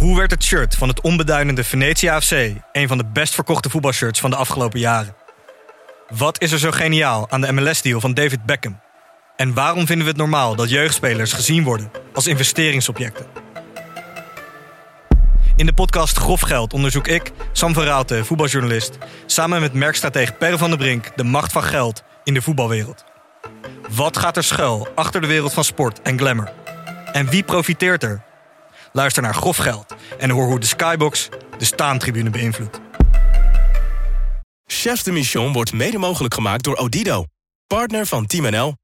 Hoe werd het shirt van het onbeduidende Venetia FC een van de best verkochte voetbalshirts van de afgelopen jaren? Wat is er zo geniaal aan de MLS-deal van David Beckham? En waarom vinden we het normaal dat jeugdspelers gezien worden als investeringsobjecten? In de podcast Grof Geld onderzoek ik, Sam van Raalte, voetbaljournalist, samen met merkstratege Per van der Brink de macht van geld in de voetbalwereld. Wat gaat er schuil achter de wereld van sport en glamour? En wie profiteert er? Luister naar Grof Geld en hoor hoe de Skybox de staantribune beïnvloedt. Chefs de Mission wordt mede mogelijk gemaakt door Odido, partner van Team NL.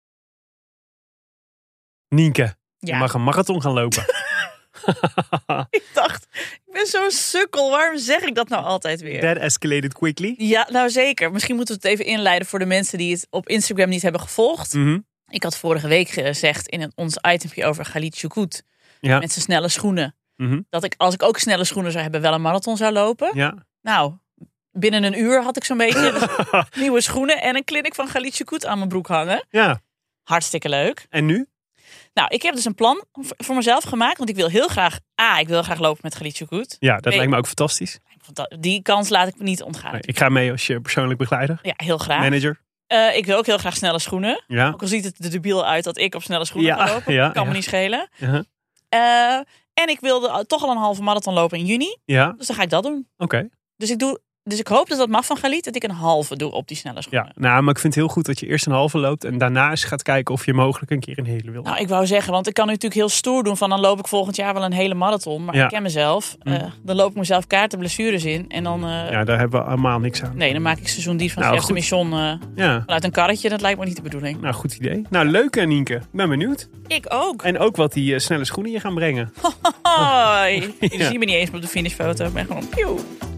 Nienke, Ja. je mag een marathon gaan lopen. Ik dacht, ik ben zo'n sukkel. Waarom zeg ik dat nou altijd weer? That escalated quickly. Ja, nou zeker. Misschien moeten we het even inleiden voor de mensen die het op Instagram niet hebben gevolgd. Mm-hmm. Ik had vorige week gezegd in ons itempje over Khalid Choukout Ja. met zijn snelle schoenen. Mm-hmm. Dat ik, als ik ook snelle schoenen zou hebben, wel een marathon zou lopen. Ja. Nou, binnen een uur had ik zo'n beetje nieuwe schoenen en een clinic van Khalid Choukout aan mijn broek hangen. Ja. Hartstikke leuk. En nu? Nou, ik heb dus een plan voor mezelf gemaakt. Want ik wil heel graag, ik wil graag lopen met Khalid Choukout. Ja, dat Nee. lijkt me ook fantastisch. Die kans laat ik me niet ontgaan. Nee, ik ga mee als je persoonlijk begeleider, Ja, heel graag. manager. Ik wil ook heel graag snelle schoenen. Ja. Ook al ziet het er debiel uit dat ik op snelle schoenen Ja, ga lopen. ja, Kan me ja. niet schelen. Uh-huh. En ik wilde toch al een halve marathon lopen in juni. Ja, Dus dan ga ik dat doen. oké. Dus ik hoop dat dat mag van Khalid. Dat ik een halve doe op die snelle schoenen. Ja, nou, maar ik vind het heel goed dat je eerst een halve loopt en daarna eens gaat kijken of je mogelijk een keer een hele wil. Nou, ik wou zeggen, want ik kan nu natuurlijk heel stoer doen van dan loop ik volgend jaar wel een hele marathon. Maar Ja. ik ken mezelf. Dan loop ik mezelf kaarten blessures in. En dan, Ja, daar hebben we allemaal niks aan. nee, dan maak ik seizoendief van Nou, Chefs de goed. Mission Ja, vanuit een karretje. Dat lijkt me niet de bedoeling. nou, goed idee. Nou, leuk Nienke. Ik ben benieuwd. Ik ook. En ook wat die snelle schoenen je gaan brengen. Hoi. Jullie Ja. zien me niet eens op de finishfoto. Ik ben gewoon pieuw.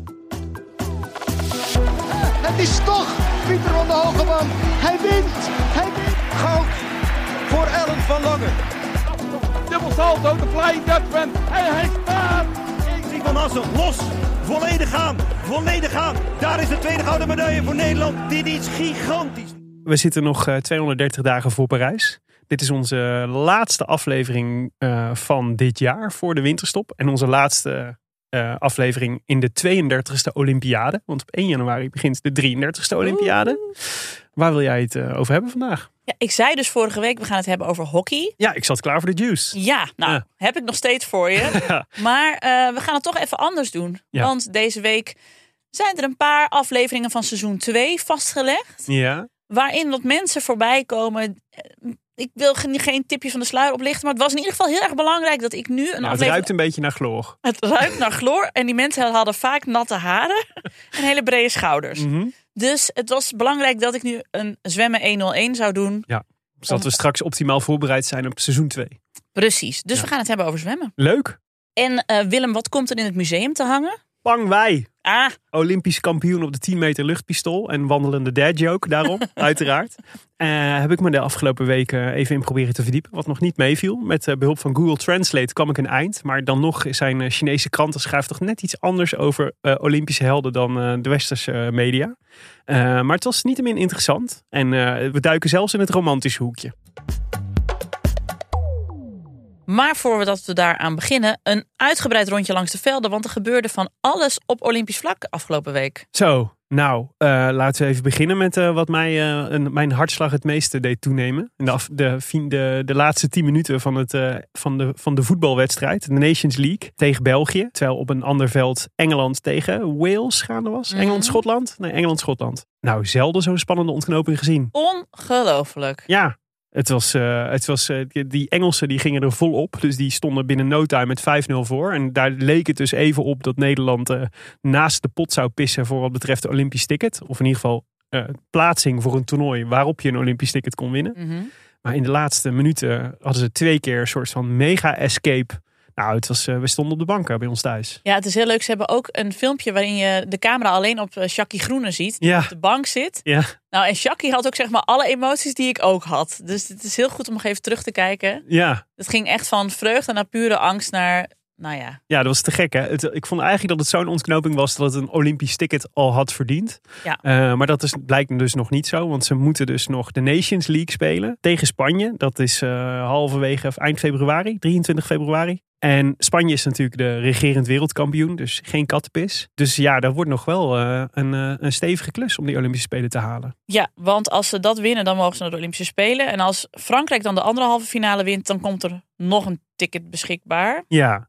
Het is toch Pieter van der Hogeband. Hij wint. Goud voor Ellen van Langen. Dubbel salto, de Flying Dutchman. En hij staat. Erik van Assen, los. Volledig gaan. Daar is de tweede gouden medaille voor Nederland. Dit is gigantisch. We zitten nog 230 dagen voor Parijs. Dit is onze laatste aflevering van dit jaar voor de winterstop. En onze laatste aflevering in de 32e Olympiade. Want op 1 januari begint de 33e Olympiade. Waar wil jij het over hebben vandaag? Ja, ik zei dus vorige week, we gaan het hebben over hockey. Ja, ik zat klaar voor de juice. Ja, nou, Ja. heb ik nog steeds voor je. Ja. Maar we gaan het toch even anders doen. Ja. Want deze week zijn er een paar afleveringen van seizoen 2 vastgelegd. Ja. Waarin wat mensen voorbij komen. Ik wil geen tipje van de sluier oplichten. Maar het was in ieder geval heel erg belangrijk dat ik nu een Nou, het aflevering... ruikt een beetje naar chloor. Het ruikt naar chloor. En die mensen hadden vaak natte haren. En hele brede schouders. Mhm. Dus het was belangrijk dat ik nu een zwemmen 101 zou doen. Zodat we straks optimaal voorbereid zijn op seizoen 2. Precies. Dus Ja. we gaan het hebben over zwemmen. Leuk. En Willem, wat komt er in het museum te hangen? Pang wij. Ah, Olympisch kampioen op de 10 meter luchtpistool. En wandelende dad joke daarom, uiteraard. Heb ik me de afgelopen weken even in proberen te verdiepen. Wat nog niet meeviel. Met behulp van Google Translate kwam ik een eind. Maar dan nog zijn Chinese kranten schrijven toch net iets anders over Olympische helden dan de westerse media. Maar het was niettemin interessant. En we duiken zelfs in het romantische hoekje. maar voordat we daaraan beginnen, een uitgebreid rondje langs de velden. Want er gebeurde van alles op Olympisch vlak afgelopen week. Zo, nou, laten we even beginnen met wat mijn hartslag het meeste deed toenemen. In de laatste 10 minuten van de voetbalwedstrijd, de Nations League tegen België. Terwijl op een ander veld Engeland tegen Wales gaande was. Mhm. Engeland-Schotland? Nee, Engeland-Schotland. Nou, zelden zo'n spannende ontknoping gezien. Ongelooflijk. Ja, die Engelsen die gingen er volop. Dus die stonden binnen no time met 5-0 voor. En daar leek het dus even op dat Nederland naast de pot zou pissen voor wat betreft de Olympisch ticket. Of in ieder geval plaatsing voor een toernooi waarop je een Olympisch ticket kon winnen. Mhm. Maar in de laatste minuten hadden ze 2 keer een soort van mega-escape. Nou, we stonden op de bank bij ons thuis. Ja, het is heel leuk. Ze hebben ook een filmpje waarin je de camera alleen op Shaki Groene ziet. Die Ja. op de bank zit. Ja, Nou, en Shaki had ook zeg maar alle emoties die ik ook had. Dus het is heel goed om nog even terug te kijken. ja. Het ging echt van vreugde naar pure angst naar nou ja. Ja, dat was te gek, hè? Ik vond eigenlijk dat het zo'n ontknoping was dat het een Olympisch ticket al had verdiend. Ja. Maar dat blijkt dus nog niet zo, want ze moeten dus nog de Nations League spelen tegen Spanje. Dat is halverwege of eind februari, 23 februari. En Spanje is natuurlijk de regerend wereldkampioen, dus geen kattenpis. Dus ja, dat wordt nog wel een stevige klus om die Olympische Spelen te halen. Ja, want als ze dat winnen, dan mogen ze naar de Olympische Spelen. En als Frankrijk dan de andere halve finale wint, dan komt er nog een ticket beschikbaar.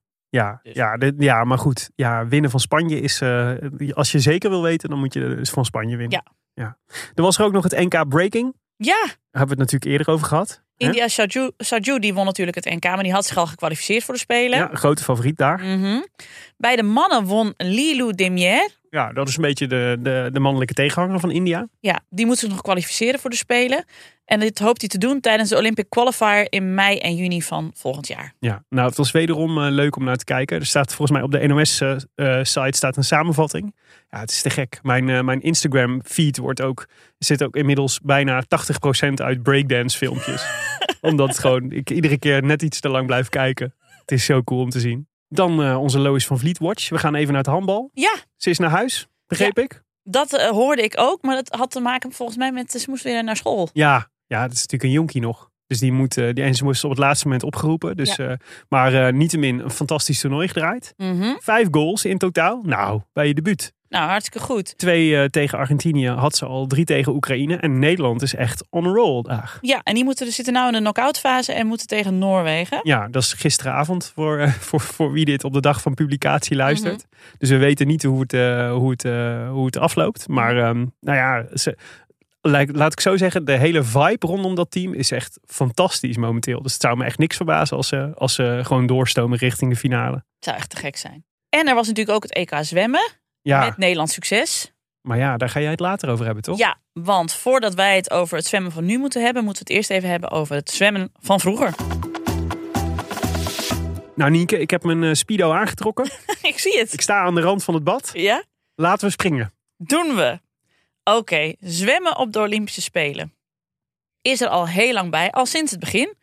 Ja, maar goed. Ja, winnen van Spanje is, als je zeker wil weten, dan moet je dus van Spanje winnen. Ja. Er was er ook nog het NK Breaking. Ja. Daar hebben we het natuurlijk eerder over gehad. India Saju die won natuurlijk het NK, maar die had zich al gekwalificeerd voor de Spelen. Ja, een grote favoriet daar. Mm-hmm. Bij de mannen won Lilou Demier. Ja, dat is een beetje de mannelijke tegenhanger van India. Ja, die moet zich nog kwalificeren voor de Spelen. En dit hoopt hij te doen tijdens de Olympic Qualifier in mei en juni van volgend jaar. Ja, nou het was wederom leuk om naar te kijken. Er staat volgens mij op de NOS-site staat een samenvatting. Ja, het is te gek. Mijn Instagram feed zit ook inmiddels bijna 80% uit breakdance filmpjes. Omdat ik iedere keer net iets te lang blijf kijken. Het is zo cool om te zien. Dan onze Lois van Vliet watch. We gaan even naar het handbal. Ja. Ze is naar huis, begreep ik. Dat hoorde ik ook, maar dat had te maken volgens mij met ze moest weer naar school. Ja, dat is natuurlijk een jonkie nog. Dus en ze moest op het laatste moment opgeroepen. Dus, maar niettemin een fantastisch toernooi gedraaid. Mm-hmm. 5 goals in totaal. Nou, bij je debuut. Nou, hartstikke goed. 2 tegen Argentinië had ze al, 3 tegen Oekraïne. En Nederland is echt on a roll daar. Ja, en die zitten nou in de knock-out fase en moeten tegen Noorwegen. Ja, dat is gisteravond voor wie dit op de dag van publicatie luistert. Mm-hmm. Dus we weten niet hoe het afloopt. Maar laat ik zo zeggen, de hele vibe rondom dat team is echt fantastisch momenteel. Dus het zou me echt niks verbazen als ze gewoon doorstomen richting de finale. Het zou echt te gek zijn. En er was natuurlijk ook het EK zwemmen. Ja. Met Nederlands succes. Maar ja, daar ga jij het later over hebben, toch? Ja, want voordat wij het over het zwemmen van nu moeten we het eerst even hebben over het zwemmen van vroeger. Nou Nienke, ik heb mijn speedo aangetrokken. Ik zie het. Ik sta aan de rand van het bad. Ja? Laten we springen. Doen we. Oké, zwemmen op de Olympische Spelen. Is er al heel lang bij, al sinds het begin.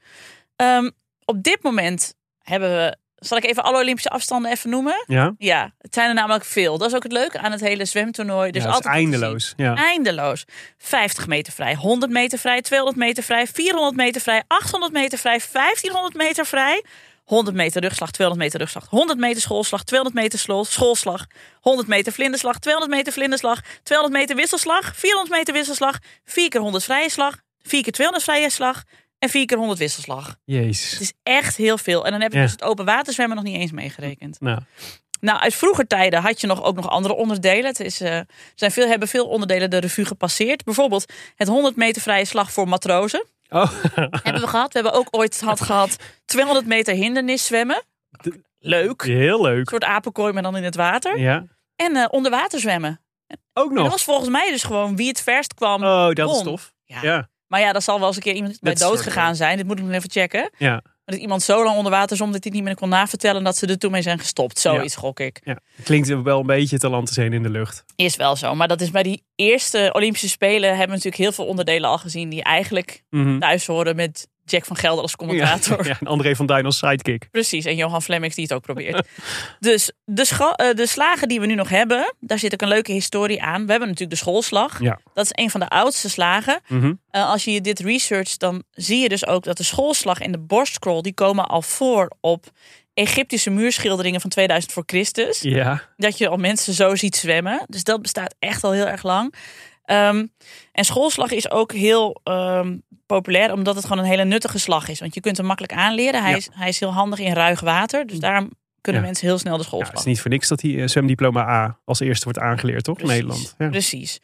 Op dit moment hebben we... Zal ik even alle Olympische afstanden even noemen? Ja. Ja, het zijn er namelijk veel. Dat is ook het leuke aan het hele zwemtoernooi. Dus ja, het is eindeloos. Ja. Eindeloos. 50 meter vrij, 100 meter vrij, 200 meter vrij, 400 meter vrij, 800 meter vrij, 1500 meter vrij. 100 meter rugslag, 200 meter rugslag, 100 meter schoolslag, 200 meter schoolslag, 100 meter vlinderslag, 200 meter vlinderslag, 200 meter wisselslag, 400 meter wisselslag, 4 keer 100 vrije slag, 4 keer 200 vrije slag en 4 keer 100 wisselslag. Jezus. Het is echt heel veel. En dan heb je dus het open waterzwemmen nog niet eens meegerekend. Nou, uit vroeger tijden had je ook nog andere onderdelen. Het is, hebben veel onderdelen de revue gepasseerd. Bijvoorbeeld het 100 meter vrije slag voor matrozen. Oh. Hebben we gehad. We hebben ook ooit gehad 200 meter hindernis zwemmen. Leuk. Heel leuk. Een soort apenkooi, maar dan in het water. Ja. En onderwater zwemmen. Ook nog. En dat was volgens mij dus gewoon wie het verst kwam. Oh, dat is tof. Ja. Maar ja, daar zal wel eens een keer iemand bij dood gegaan zijn. Dit moet ik nog even checken. Ja. Dat iemand zo lang onder water zwom dat hij niet meer kon navertellen dat ze er toen mee zijn gestopt. Zoiets gok ik. Ja. Klinkt wel een beetje te landzeen in de lucht. Is wel zo. Maar dat is bij die eerste Olympische Spelen hebben we natuurlijk heel veel onderdelen al gezien die eigenlijk thuis horen met Jack van Gelder als commentator. Ja, en André van Duin als sidekick. Precies, en Johan Flemmix die het ook probeert. Dus de slagen die we nu nog hebben, daar zit ook een leuke historie aan. We hebben natuurlijk de schoolslag. Ja. Dat is een van de oudste slagen. Als je dit researcht, dan zie je dus ook dat de schoolslag en de borstcrawl, die komen al voor op Egyptische muurschilderingen van 2000 voor Christus. Ja. Dat je al mensen zo ziet zwemmen. Dus dat bestaat echt al heel erg lang. En schoolslag is ook heel populair, omdat het gewoon een hele nuttige slag is. Want je kunt hem makkelijk aanleren. Hij is heel handig in ruig water. Dus daarom kunnen mensen heel snel de schoolslag. Ja, het is niet voor niks dat die zwemdiploma A als eerste wordt aangeleerd, toch? Precies, in Nederland. Ja. Precies.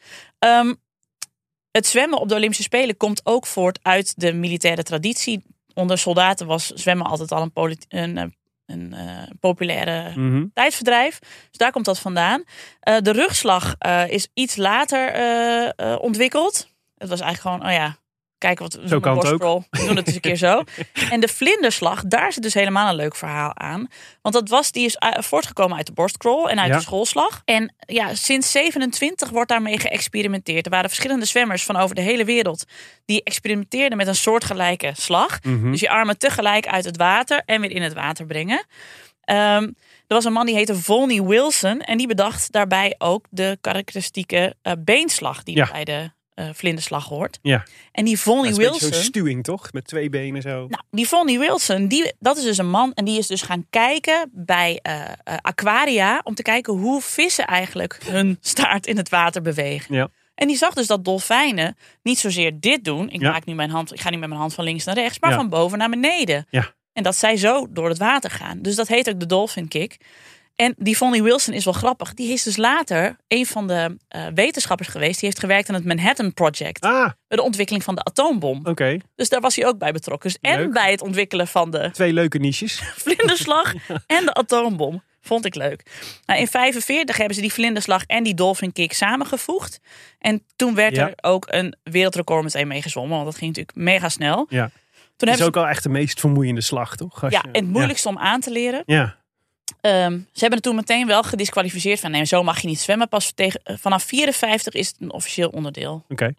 Het zwemmen op de Olympische Spelen komt ook voort uit de militaire traditie. Onder soldaten was zwemmen altijd al een populaire tijdverdrijf. Dus daar komt dat vandaan. De rugslag is iets later ontwikkeld. Het was eigenlijk gewoon, kijken wat we zo kan het ook. We doen het eens een keer zo. En de vlinderslag, daar zit dus helemaal een leuk verhaal aan. Want die is voortgekomen uit de borstcrawl en uit de schoolslag. En sinds 27 wordt daarmee geëxperimenteerd. Er waren verschillende zwemmers van over de hele wereld die experimenteerden met een soortgelijke slag. Dus je armen tegelijk uit het water en weer in het water brengen. Er was een man die heette Volney Wilson. En die bedacht daarbij ook de karakteristieke beenslag die bij de vlinderslag hoort. Ja. En die Volney Wilson... Zo'n stuwing toch? Met 2 benen zo. Nou, die Volney Wilson, dat is dus een man. En die is dus gaan kijken bij aquaria. Om te kijken hoe vissen eigenlijk hun staart in het water bewegen. Ja. En die zag dus dat dolfijnen niet zozeer dit doen. Ik ga nu met mijn hand van links naar rechts. Maar van boven naar beneden. Ja. En dat zij zo door het water gaan. Dus dat heet ook de dolphin kick. En die Volney Wilson is wel grappig. Die is dus later een van de wetenschappers geweest. Die heeft gewerkt aan het Manhattan Project. De ontwikkeling van de atoombom. Oké. Dus daar was hij ook bij betrokken. Dus en bij het ontwikkelen van de... 2 leuke niches. Vlinderslag en de atoombom. Vond ik leuk. Nou, in 1945 hebben ze die vlinderslag en die dolphin kick samengevoegd. En toen werd er ook een wereldrecord meteen mee gezwommen. Want dat ging natuurlijk mega snel. Ja. Toen is ook al echt de meest vermoeiende slag, toch? En het moeilijkste om aan te leren. Ja. Ze hebben het toen meteen wel gedisqualificeerd van nee, zo mag je niet zwemmen. Pas vanaf 54 is het een officieel onderdeel. Oké.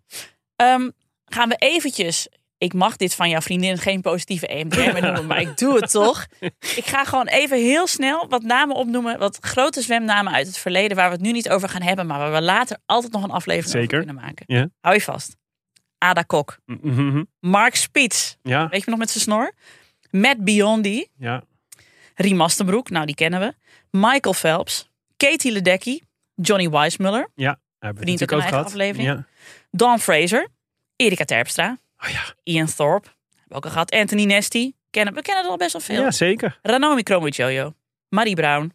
Gaan we eventjes... Ik mag dit van jouw vriendin geen positieve EMDR noemen, maar ik doe het toch. Ik ga gewoon even heel snel wat namen opnoemen. Wat grote zwemnamen uit het verleden waar we het nu niet over gaan hebben. Maar waar we later altijd nog een aflevering over kunnen maken. Ja. Hou je vast. Ada Kok. Mark Spitz. Ja. Weet je nog met zijn snor? Matt Biondi. Ja. Riem Mastenbroek. Nou, die kennen we. Michael Phelps. Katie Ledecky. Johnny Weissmuller. Ja. Verdient ook een eigen aflevering. Ja. Dawn Fraser. Erika Terpstra. Oh ja. Ian Thorpe. Hebben we ook al gehad. Anthony Nesty. We kennen er al best wel veel. Ja, zeker. Ranomi Kromowidjojo. Marie Brown.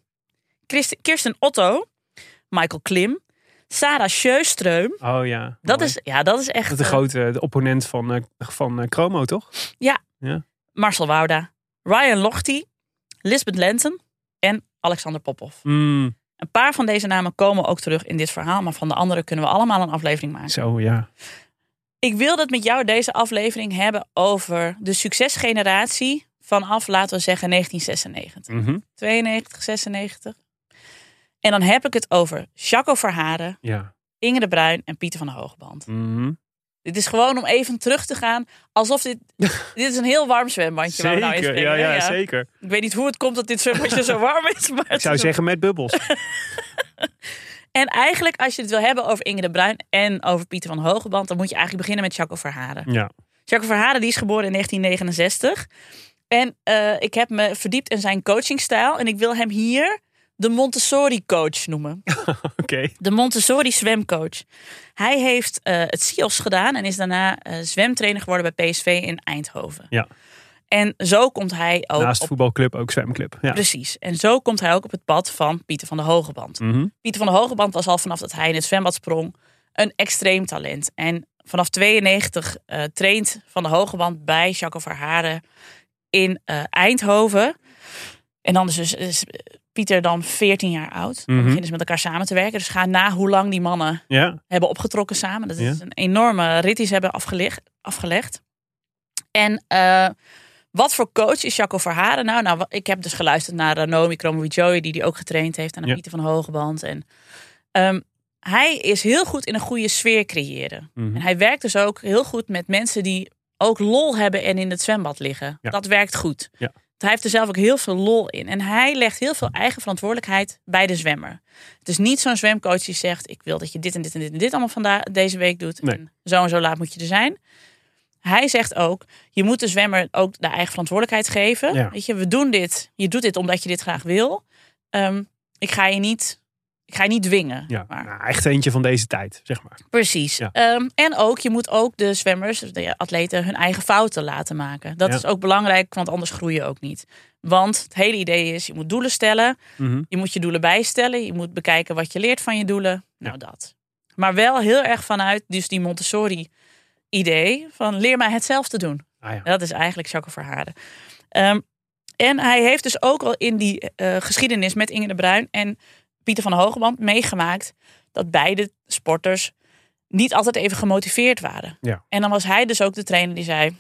Kirsten Otto. Michael Klim. Sarah Sjöström. Oh ja. Dat is echt... De opponent van Chromo, toch? Ja. Marcel Wouda. Ryan Lochte. Lisbeth Lenton. En Alexander Popov. Een paar van deze namen komen ook terug in dit verhaal. Maar van de andere kunnen we allemaal een aflevering maken. Zo, ja. Ik wilde het met jou deze aflevering hebben over de succesgeneratie vanaf, laten we zeggen, 1996. 92, 96. En dan heb ik het over Jacco Verharen, Inge de Bruin en Pieter van de Hogeband. Dit is gewoon om even terug te gaan. Alsof dit is een heel warm zwembandje. Zeker, waar we nou in springen, ja, zeker. Ik weet niet hoe het komt dat dit zwembandje zo warm is. Maar ik zou zeggen met bubbels. En eigenlijk, als je het wil hebben over Inge de Bruin en over Pieter van de Hogeband, dan moet je eigenlijk beginnen met Jacco Verharen. Ja. Jacco Verharen die is geboren in 1969. En ik heb me verdiept in zijn coachingstijl. En ik wil hem hier de Montessori coach noemen. Oké. De Montessori zwemcoach. Hij heeft het CIOS gedaan en is daarna zwemtrainer geworden bij PSV in Eindhoven. Ja. En zo komt hij ook... Naast voetbalclub ook zwemclub. Ja. Precies. En zo komt hij ook op het pad van Pieter van de Hogeband. Pieter van de Hogeband was al vanaf dat hij in het zwembad sprong een extreem talent. En vanaf 92 traint Van de Hogeband bij Jacco Verharen in Eindhoven. En dan is Pieter dan 14 jaar oud. Dan beginnen ze met elkaar samen te werken. Dus ga na hoe lang die mannen hebben opgetrokken samen. Dat is een enorme rit die ze hebben afgelegd. En wat voor coach is Jacco Verharen nou? Nou, ik heb dus geluisterd naar Ranomi Kromowidjojo, die ook getraind heeft. En naar Pieter van de Hogeband. En hij is heel goed in een goede sfeer creëren. En hij werkt dus ook heel goed met mensen die ook lol hebben en in het zwembad liggen. Ja. Dat werkt goed. Ja. Hij heeft er zelf ook heel veel lol in. En hij legt heel veel eigen verantwoordelijkheid bij de zwemmer. Het is niet zo'n zwemcoach die zegt, ik wil dat je dit en dit en dit en dit allemaal deze week doet. Nee. En zo laat moet je er zijn. Hij zegt ook, je moet de zwemmer ook de eigen verantwoordelijkheid geven. Ja. Weet je, we doen dit. Je doet dit omdat je dit graag wil. Ik ga je niet dwingen. Ja, echt eentje van deze tijd, zeg maar. Precies. Ja. En ook, je moet ook de zwemmers, de atleten, hun eigen fouten laten maken. Dat is ook belangrijk, want anders groei je ook niet. Want het hele idee is, je moet doelen stellen. Je moet je doelen bijstellen. Je moet bekijken wat je leert van je doelen. Nou, dat. Maar wel heel erg vanuit dus die Montessori idee van leer mij het zelf te doen. Dat is eigenlijk Jacco Verharen. En hij heeft dus ook al in die geschiedenis met Inge de Bruin en Pieter van de Hogeband meegemaakt dat beide sporters niet altijd even gemotiveerd waren. Ja. En dan was hij dus ook de trainer die zei,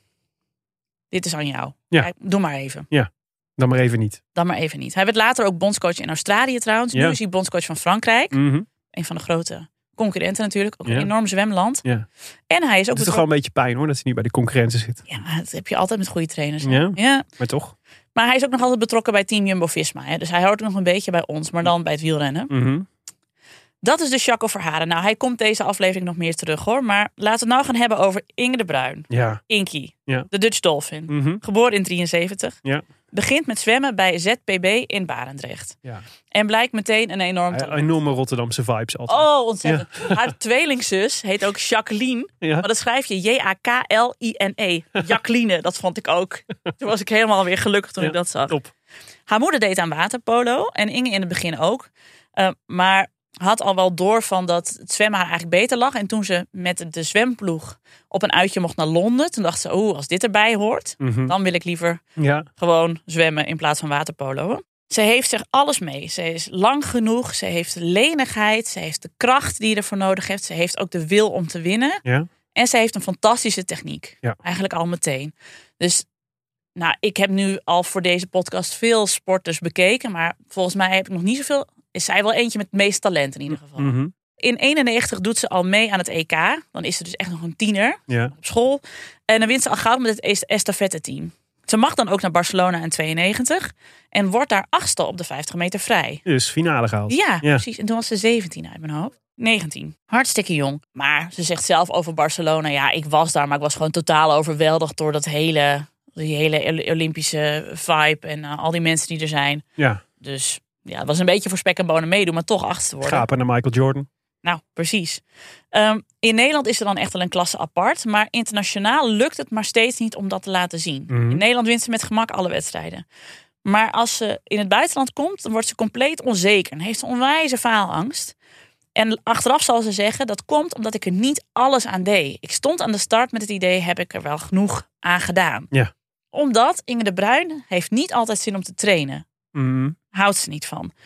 dit is aan jou. Ja. Kijk, doe maar even. Ja, dan maar even niet. Hij werd later ook bondscoach in Australië trouwens. Ja. Nu is hij bondscoach van Frankrijk. Een van de grote concurrenten natuurlijk. Ook een enorm zwemland. Ja. En hij is ook... Het is toch wel een beetje pijn hoor, dat hij niet bij de concurrenten zit. Ja, dat heb je altijd met goede trainers. Ja, maar toch. Maar hij is ook nog altijd betrokken bij Team Jumbo-Visma. Hè? Dus hij hoort nog een beetje bij ons, maar dan bij het wielrennen. Mm-hmm. Dat is dus Jaco Verhaeren. Nou, hij komt deze aflevering nog meer terug hoor. Maar laten we het nou gaan hebben over Inge de Bruin. Ja. Inkie, Ja. de Dutch Dolphin. Mm-hmm. Geboren in 73. Ja. Begint met zwemmen bij ZPB in Barendrecht. Ja. En blijkt meteen een enorm talent. Enorme Rotterdamse vibes altijd. Oh, ontzettend. Haar tweelingzus heet ook Jacqueline. Ja. Maar dat schrijf je Jakline. Jacqueline, dat vond ik ook. Toen was ik helemaal weer gelukkig toen ik dat zag. Top. Haar moeder deed aan waterpolo. En Inge in het begin ook. Maar had al wel door van dat het zwemmen haar eigenlijk beter lag. En toen ze met de zwemploeg op een uitje mocht naar Londen. Toen dacht ze, als dit erbij hoort. Mm-hmm. Dan wil ik liever gewoon zwemmen in plaats van waterpolo. Ze heeft zich alles mee. Ze is lang genoeg. Ze heeft lenigheid. Ze heeft de kracht die je ervoor nodig heeft. Ze heeft ook de wil om te winnen. Ja. En ze heeft een fantastische techniek. Ja. Eigenlijk al meteen. Dus ik heb nu al voor deze podcast veel sporters bekeken. Maar volgens mij heb ik nog niet zoveel. Is zij wel eentje met het meeste talent in ieder geval. Mm-hmm. In 91 doet ze al mee aan het EK. Dan is ze dus echt nog een tiener op school. En dan wint ze al goud met het estafette team. Ze mag dan ook naar Barcelona in 92. En wordt daar 8e op de 50 meter vrij. Dus finale gehaald. Ja, precies. En toen was ze 17 uit mijn hoofd. 19. Hartstikke jong. Maar ze zegt zelf over Barcelona. Ja, ik was daar, maar ik was gewoon totaal overweldigd door die hele Olympische vibe. En al die mensen die er zijn. Ja. Dus ja, het was een beetje voor spek en bonen meedoen, maar toch 8e worden. Gapen naar Michael Jordan. Nou, precies. In Nederland is er dan echt wel een klasse apart. Maar internationaal lukt het maar steeds niet om dat te laten zien. Mm-hmm. In Nederland wint ze met gemak alle wedstrijden. Maar als ze in het buitenland komt, dan wordt ze compleet onzeker. En heeft ze onwijze faalangst. En achteraf zal ze zeggen, dat komt omdat ik er niet alles aan deed. Ik stond aan de start met het idee, heb ik er wel genoeg aan gedaan. Ja. Omdat Inge de Bruin heeft niet altijd zin om te trainen. Mm-hmm. Houdt ze niet van.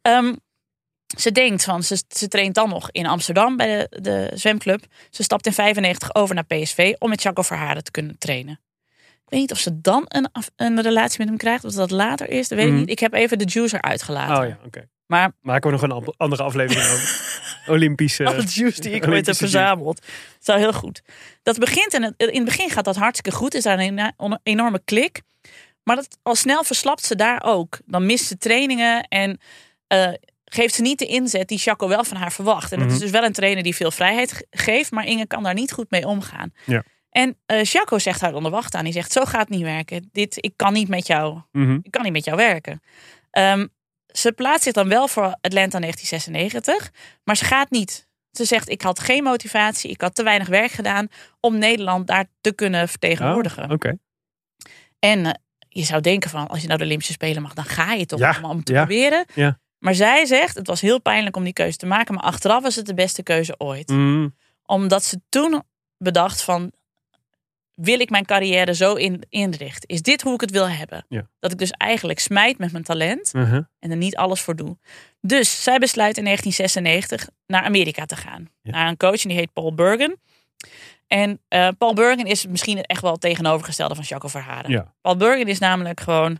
Ze denkt van, ze traint dan nog in Amsterdam bij de zwemclub. Ze stapt in 95 over naar PSV om met Jaco Verhaeren te kunnen trainen. Ik weet niet of ze dan een relatie met hem krijgt, of dat later is. Dat weet ik niet. Ik heb even de juicer uitgelaten. Oh ja, oké. Maar maken we nog een andere aflevering over. Olympische. Alle juice die ik ooit heb verzameld. Het zou heel goed. Dat begint in het begin gaat dat hartstikke goed. Is daar een enorme klik. Maar al snel verslapt ze daar ook. Dan mist ze trainingen en geeft ze niet de inzet die Jaco wel van haar verwacht. En dat is dus wel een trainer die veel vrijheid geeft, maar Inge kan daar niet goed mee omgaan. Ja. En Jaco zegt haar dan de wacht aan. Die zegt, zo gaat het niet werken. Ik kan niet met jou, ik kan niet met jou werken. Ze plaatst zich dan wel voor Atlanta 1996, maar ze gaat niet. Ze zegt, ik had geen motivatie, ik had te weinig werk gedaan om Nederland daar te kunnen vertegenwoordigen. Oh, okay. En je zou denken van, als je naar de Olympische Spelen mag, dan ga je toch allemaal om te proberen. Ja. Maar zij zegt, het was heel pijnlijk om die keuze te maken, maar achteraf was het de beste keuze ooit. Omdat ze toen bedacht van, wil ik mijn carrière zo inrichten? Is dit hoe ik het wil hebben? Ja. Dat ik dus eigenlijk smijt met mijn talent en er niet alles voor doe. Dus zij besluit in 1996 naar Amerika te gaan. Ja. Naar een coach en die heet Paul Bergen. En Paul Bergen is misschien echt wel het tegenovergestelde van Jaco Verhaeren. Ja. Paul Bergen is namelijk gewoon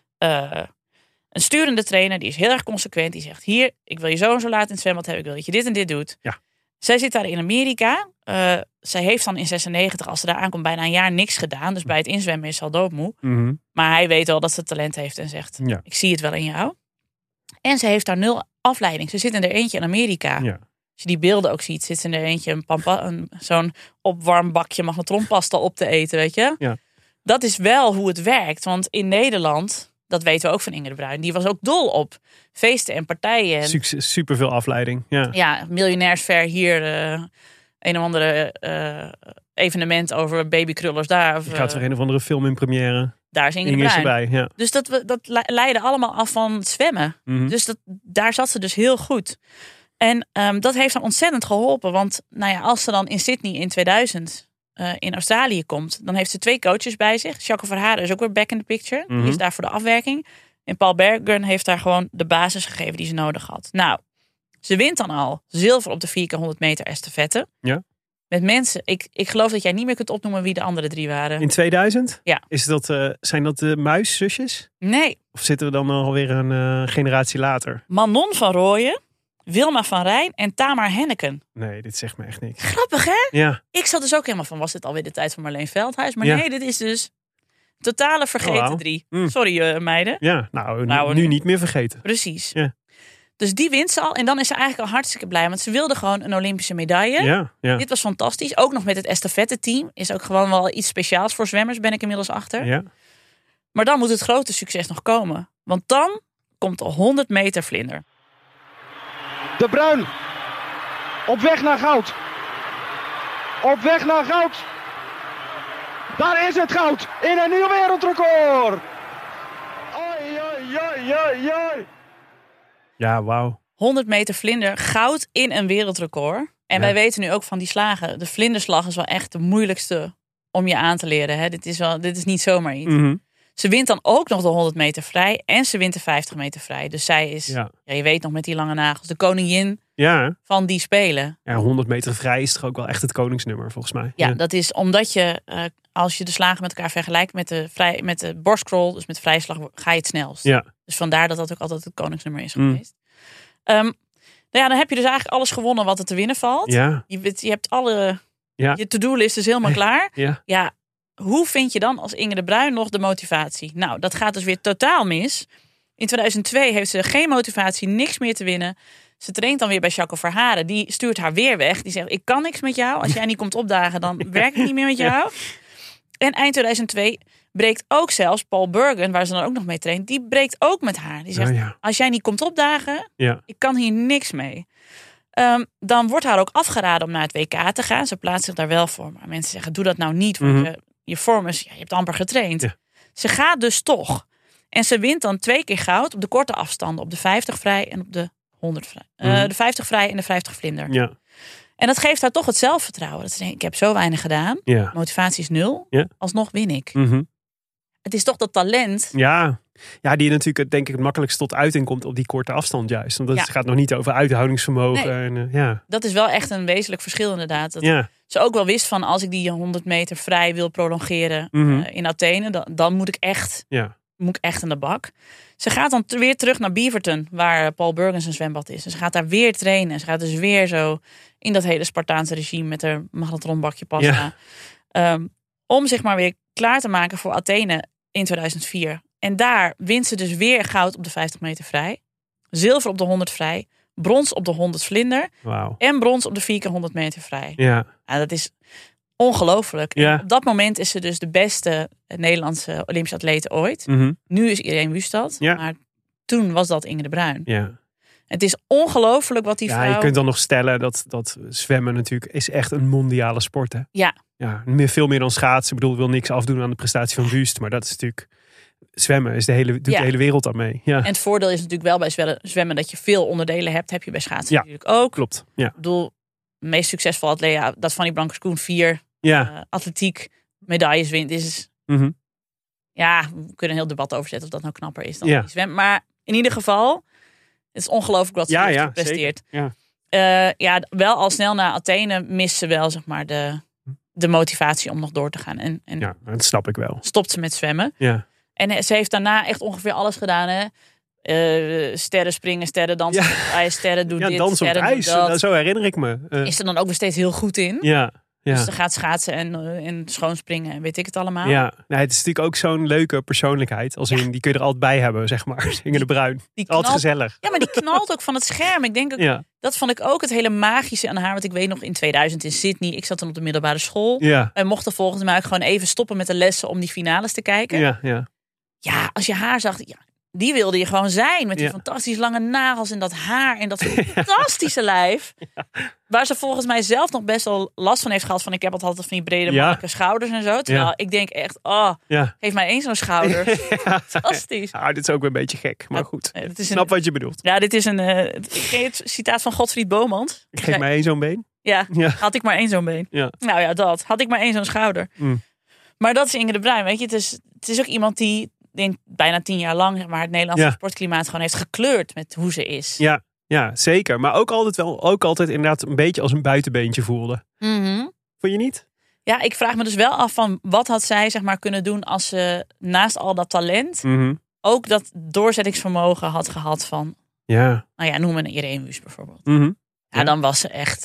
een sturende trainer. Die is heel erg consequent. Die zegt, hier, ik wil je zo en zo laten in het zwembad hebben. Ik wil dat je dit en dit doet. Ja. Zij zit daar in Amerika. Zij heeft dan in 96, als ze daar aankomt, bijna een jaar niks gedaan. Dus bij het inzwemmen is ze al doodmoe. Maar hij weet wel dat ze talent heeft en zegt, ik zie het wel in jou. En ze heeft daar 0 afleiding. Ze zit in er eentje in Amerika. Ja. Als je die beelden ook ziet, zit ze in er eentje zo'n opwarmbakje magnetronpasta op te eten, weet je. Ja. Dat is wel hoe het werkt. Want in Nederland, dat weten we ook van Inge de Bruin, die was ook dol op feesten en partijen. Super veel afleiding. Ja, miljonairsver hier, een of andere evenement over babykrullers daar. Of, je gaat weer een of andere film in première. Daar is Inge de Bruin. Erbij, ja. Dus dat leidde allemaal af van het zwemmen. Dus daar zat ze dus heel goed. En dat heeft haar ontzettend geholpen. Want als ze dan in Sydney in 2000 in Australië komt, dan heeft ze 2 coaches bij zich. Jaco Verhaeren is ook weer back in the picture. Die is daar voor de afwerking. En Paul Bergen heeft daar gewoon de basis gegeven die ze nodig had. Nou, ze wint dan al zilver op de 4x100 meter estafette. Ja. Met mensen, ik geloof dat jij niet meer kunt opnoemen wie de andere 3 waren. In 2000? Ja. Zijn dat de muiszusjes? Nee. Of zitten we dan alweer een generatie later? Manon van Rooyen, Wilma van Rijn en Tamar Henneken. Nee, dit zegt me echt niks. Grappig, hè? Ja. Ik zat dus ook helemaal van, was dit alweer de tijd van Marleen Veldhuis? Maar nee, dit is dus Totale vergeten Oh, wauw. 3. Sorry meiden. Ja, nou, nu niet meer vergeten. Precies. Ja. Dus die wint ze al. En dan is ze eigenlijk al hartstikke blij. Want ze wilde gewoon een Olympische medaille. Ja. Dit was fantastisch. Ook nog met het estafette-team. Is ook gewoon wel iets speciaals voor zwemmers, ben ik inmiddels achter. Ja. Maar dan moet het grote succes nog komen. Want dan komt de 100 meter vlinder. De Bruin. Op weg naar goud. Op weg naar goud. Daar is het goud. In een nieuw wereldrecord. Oi, oi, oi, oi, oi. Ja, wauw. 100 meter vlinder, goud in een wereldrecord. En wij weten nu ook van die slagen. De vlinderslag is wel echt de moeilijkste om je aan te leren. Hè? Dit is niet zomaar iets. Mhm. Ze wint dan ook nog de 100 meter vrij. En ze wint de 50 meter vrij. Dus zij is, je weet nog met die lange nagels, de koningin van die Spelen. Ja, 100 meter vrij is toch ook wel echt het koningsnummer volgens mij. Ja, dat is omdat je, als je de slagen met elkaar vergelijkt met de borstcrawl, dus met vrijslag, ga je het snelst. Ja. Dus vandaar dat dat ook altijd het koningsnummer is geweest. Dan heb je dus eigenlijk alles gewonnen wat er te winnen valt. Ja. Je hebt alle, je to-do-list is helemaal klaar. Ja, hoe vind je dan als Inge de Bruin nog de motivatie? Nou, dat gaat dus weer totaal mis. In 2002 heeft ze geen motivatie, niks meer te winnen. Ze traint dan weer bij Jacco Verharen. Die stuurt haar weer weg. Die zegt, ik kan niks met jou. Als jij niet komt opdagen, dan werk ik niet meer met jou. En eind 2002 breekt ook zelfs Paul Bergen, waar ze dan ook nog mee traint, die breekt ook met haar. Die zegt, als jij niet komt opdagen, ik kan hier niks mee. Dan wordt haar ook afgeraden om naar het WK te gaan. Ze plaatst zich daar wel voor. Maar mensen zeggen, doe dat nou niet. Want je vorm is, je hebt amper getraind. Ja. Ze gaat dus toch. En ze wint dan 2 keer goud op de korte afstanden. Op de 50 vrij en op de 100 vrij. De 50 vrij en de 50 vlinder. Ja. En dat geeft haar toch het zelfvertrouwen. Dat ze denkt, ik heb zo weinig gedaan. Ja. Motivatie is 0. Ja. Alsnog win ik. Het is toch dat talent. Ja, die natuurlijk denk ik het makkelijkst tot uiting komt op die korte afstand juist. Want het gaat nog niet over uithoudingsvermogen. Nee. En, dat is wel echt een wezenlijk verschil inderdaad. Dat ze ook wel wist van, als ik die 100 meter vrij wil prolongeren in Athene, dan moet ik echt aan de bak. Ze gaat dan weer terug naar Beaverton, waar Paul Bergen zijn zwembad is. En ze gaat daar weer trainen. Ze gaat dus weer zo in dat hele Spartaanse regime met haar magnetronbakje pasta. Ja. Om zich maar weer klaar te maken voor Athene in 2004. En daar wint ze dus weer goud op de 50 meter vrij. Zilver op de 100 vrij. Brons op de 100 vlinder. Wow. En brons op de 4 keer 100 meter vrij. Ja. Dat is ongelooflijk. Ja. Op dat moment is ze dus de beste Nederlandse Olympische atlete ooit. Nu is Irene Wüst dat. Ja. Maar toen was dat Inge de Bruin. Ja. Het is ongelooflijk wat die vrouw... Je kunt dan nog stellen dat zwemmen natuurlijk is echt een mondiale sport. Hè? Ja. Veel meer dan schaatsen. Ik bedoel, ik wil niks afdoen aan de prestatie van Wüst. Maar dat is natuurlijk... Zwemmen is doet de hele wereld aan mee. Ja. En het voordeel is natuurlijk wel bij zwemmen dat je veel onderdelen hebt. Heb je bij schaatsen natuurlijk ook. Klopt. Ja. Ik bedoel, meest succesvol atleet, dat Fanny Blankers-Koen 4 atletiek medailles wint. Is, we kunnen een heel debat over zetten of dat nou knapper is dan die zwem. Maar in ieder geval, het is ongelooflijk wat ze heeft gepresteerd. Wel al snel na Athene mist ze wel zeg maar de motivatie om nog door te gaan. En dat snap ik wel. Stopt ze met zwemmen. Ja. En ze heeft daarna echt ongeveer alles gedaan. Hè? Sterren springen, sterren dansen, ijs, sterren doen dit, dansen op het ijs. Dat. Zo herinner ik me. Is er dan ook weer steeds heel goed in. Ja. Dus ze gaat schaatsen en schoonspringen en weet ik het allemaal. Ja, het is natuurlijk ook zo'n leuke persoonlijkheid. Die kun je er altijd bij hebben, zeg maar. Inge de Bruin. Altijd gezellig. Ja, maar die knalt ook van het scherm. Ik denk ook, dat vond ik ook het hele magische aan haar. Want ik weet nog in 2000 in Sydney, ik zat dan op de middelbare school. Ja. Wij mochten volgens mij ook gewoon even stoppen met de lessen om die finales te kijken. Ja, als je haar zag, die wilde je gewoon zijn. Met die fantastisch lange nagels en dat haar en dat fantastische lijf. Waar ze volgens mij zelf nog best wel last van heeft gehad. Van ik heb altijd van die brede mannelijke schouders en zo. Terwijl ik denk echt, geef mij eens zo'n schouder. Fantastisch. Dit is ook weer een beetje gek, maar goed. Snap wat je bedoelt. Ja, dit is het citaat van Godfried Bomans. Geef mij één zo'n been. Ja, had ik maar één zo'n been. Ja. Nou ja, dat. Had ik maar één zo'n schouder. Maar dat is Inge de Bruin, weet je. Het is ook iemand die bijna 10 jaar lang zeg maar, het Nederlandse sportklimaat gewoon heeft gekleurd met hoe ze is. Ja, zeker. Maar ook altijd inderdaad een beetje als een buitenbeentje voelde. Vond je niet? Ja, ik vraag me dus wel af van wat had zij zeg maar kunnen doen als ze naast al dat talent ook dat doorzettingsvermogen had gehad van, noem een Irene Wüst bijvoorbeeld. Dan was ze echt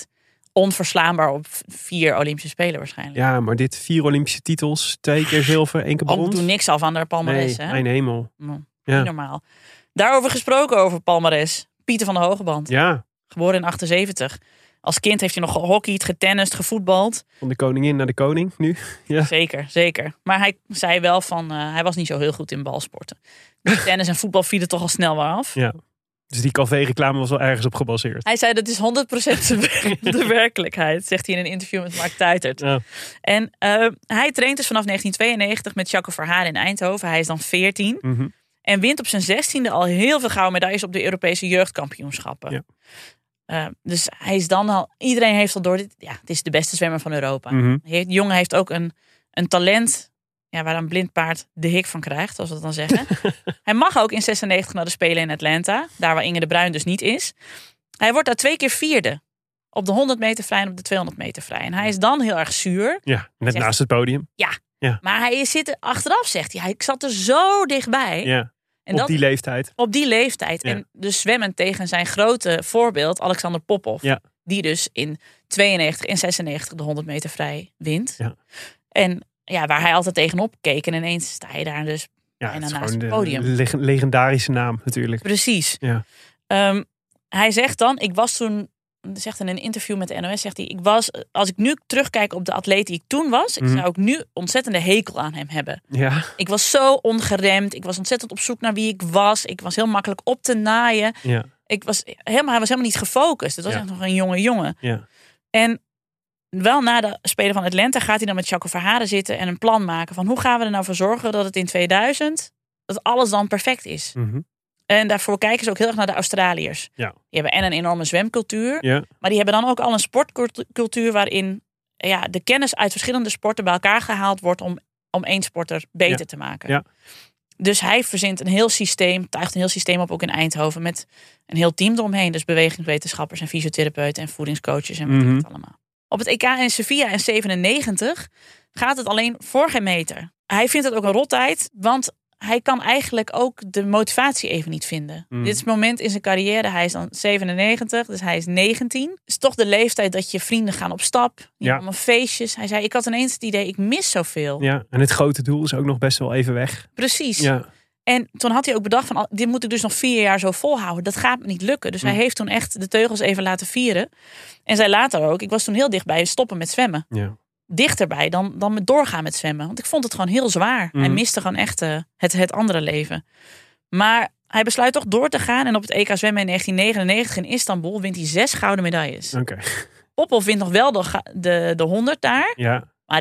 onverslaanbaar op 4 Olympische Spelen waarschijnlijk. Ja, maar dit 4 Olympische titels, 2 keer zilver, 1 keer brons. Doe niks af aan de palmares. Nee, Hè? mijn hemel. Niet Ja. normaal. Daarover gesproken over palmares. Pieter van de Hogeband. Ja, Geboren in 78. Als kind heeft hij nog gehockeyd, getennist, gevoetbald. van de koningin naar de koning nu. Ja. Zeker. Maar hij zei wel van, hij was niet zo heel goed in balsporten. Dus tennis en voetbal vielen toch al snel weer af. Ja. Dus die café-reclame was wel ergens op gebaseerd. Hij zei dat is 100% de werkelijkheid, zegt hij in een interview met Mark Tuitert. Ja. En hij traint dus vanaf 1992 met Jacco Verhaar in Eindhoven. Hij is dan 14. Mhm. En wint op zijn 16e al heel veel gouden medailles op de Europese jeugdkampioenschappen. Ja. Dus hij is dan al, iedereen heeft al door, het is de beste zwemmer van Europa. Mhm. De jongen heeft ook een talent waar een blind paard de hik van krijgt, als we dat dan zeggen. Hij mag ook in 96 naar de Spelen in Atlanta, daar waar Inge de Bruin dus niet is. Hij wordt daar 2 keer 4e. Op de 100 meter vrij en op de 200 meter vrij. En hij is dan heel erg zuur. Ja, net Zegt- naast het podium. Maar hij zit er achteraf, zegt hij. Ik zat er zo dichtbij. Ja, En op die leeftijd. op die leeftijd. Ja. En dus zwemmend tegen zijn grote voorbeeld, Alexander Popov. Ja. Die dus in 92 en 96 de 100 meter vrij wint. Ja. En waar hij altijd tegenop keek. En ineens sta je daar dus Ja, bijna het is naast gewoon het de podium. legendarische naam natuurlijk. Precies. Ja. Hij zegt dan, ik was toen, zegt in een interview met de NOS, zegt hij, als ik nu terugkijk op de atleet die ik toen was, ik zou ook nu ontzettende hekel aan hem hebben. Ja, Ik was zo ongeremd. Ik was ontzettend op zoek naar wie ik was. Ik was heel makkelijk op te naaien. ja, Hij was helemaal niet gefocust. Het was Ja. echt nog een jonge jongen. ja. En wel na de Spelen van Atlanta gaat hij dan met Jacco Verharen zitten en een plan maken van hoe gaan we er nou voor zorgen dat het in 2000, dat alles dan perfect is. Mhm. En daarvoor kijken ze ook heel erg naar de Australiërs. Ja. Die hebben en een enorme zwemcultuur, Ja, maar die hebben dan ook al een sportcultuur waarin de kennis uit verschillende sporten bij elkaar gehaald wordt om één sporter beter Ja. te maken. Ja. Dus hij verzint een heel systeem, tuigt een heel systeem op ook in Eindhoven met een heel team eromheen. Dus bewegingswetenschappers en fysiotherapeuten en voedingscoaches en wat Mhm. het allemaal. Op het EK in Sevilla in 97 gaat het alleen voor geen meter. Hij vindt het ook een rottijd, want hij kan eigenlijk ook de motivatie even niet vinden. Mhm. Dit is het moment in zijn carrière. Hij is dan 97, dus hij is 19. Het is toch de leeftijd dat je vrienden gaan op stap. Die Ja. allemaal feestjes. Hij zei, ik had ineens het idee, ik mis zoveel. ja, en het grote doel is ook nog best wel even weg. Precies. Ja, En toen had hij ook bedacht van, dit moet ik dus nog 4 jaar zo volhouden. Dat gaat me niet lukken. Dus hij heeft toen echt de teugels even laten vieren. En zei later ook, ik was toen heel dichtbij stoppen met zwemmen. ja. Dichterbij dan met doorgaan met zwemmen. Want ik vond het gewoon heel zwaar. Hij Mhm. miste gewoon echt het andere leven. Maar hij besluit toch door te gaan. En op het EK zwemmen in 1999 in Istanbul wint hij 6 gouden medailles. Oké. Popov wint nog wel de 100 daar. Ja, Maar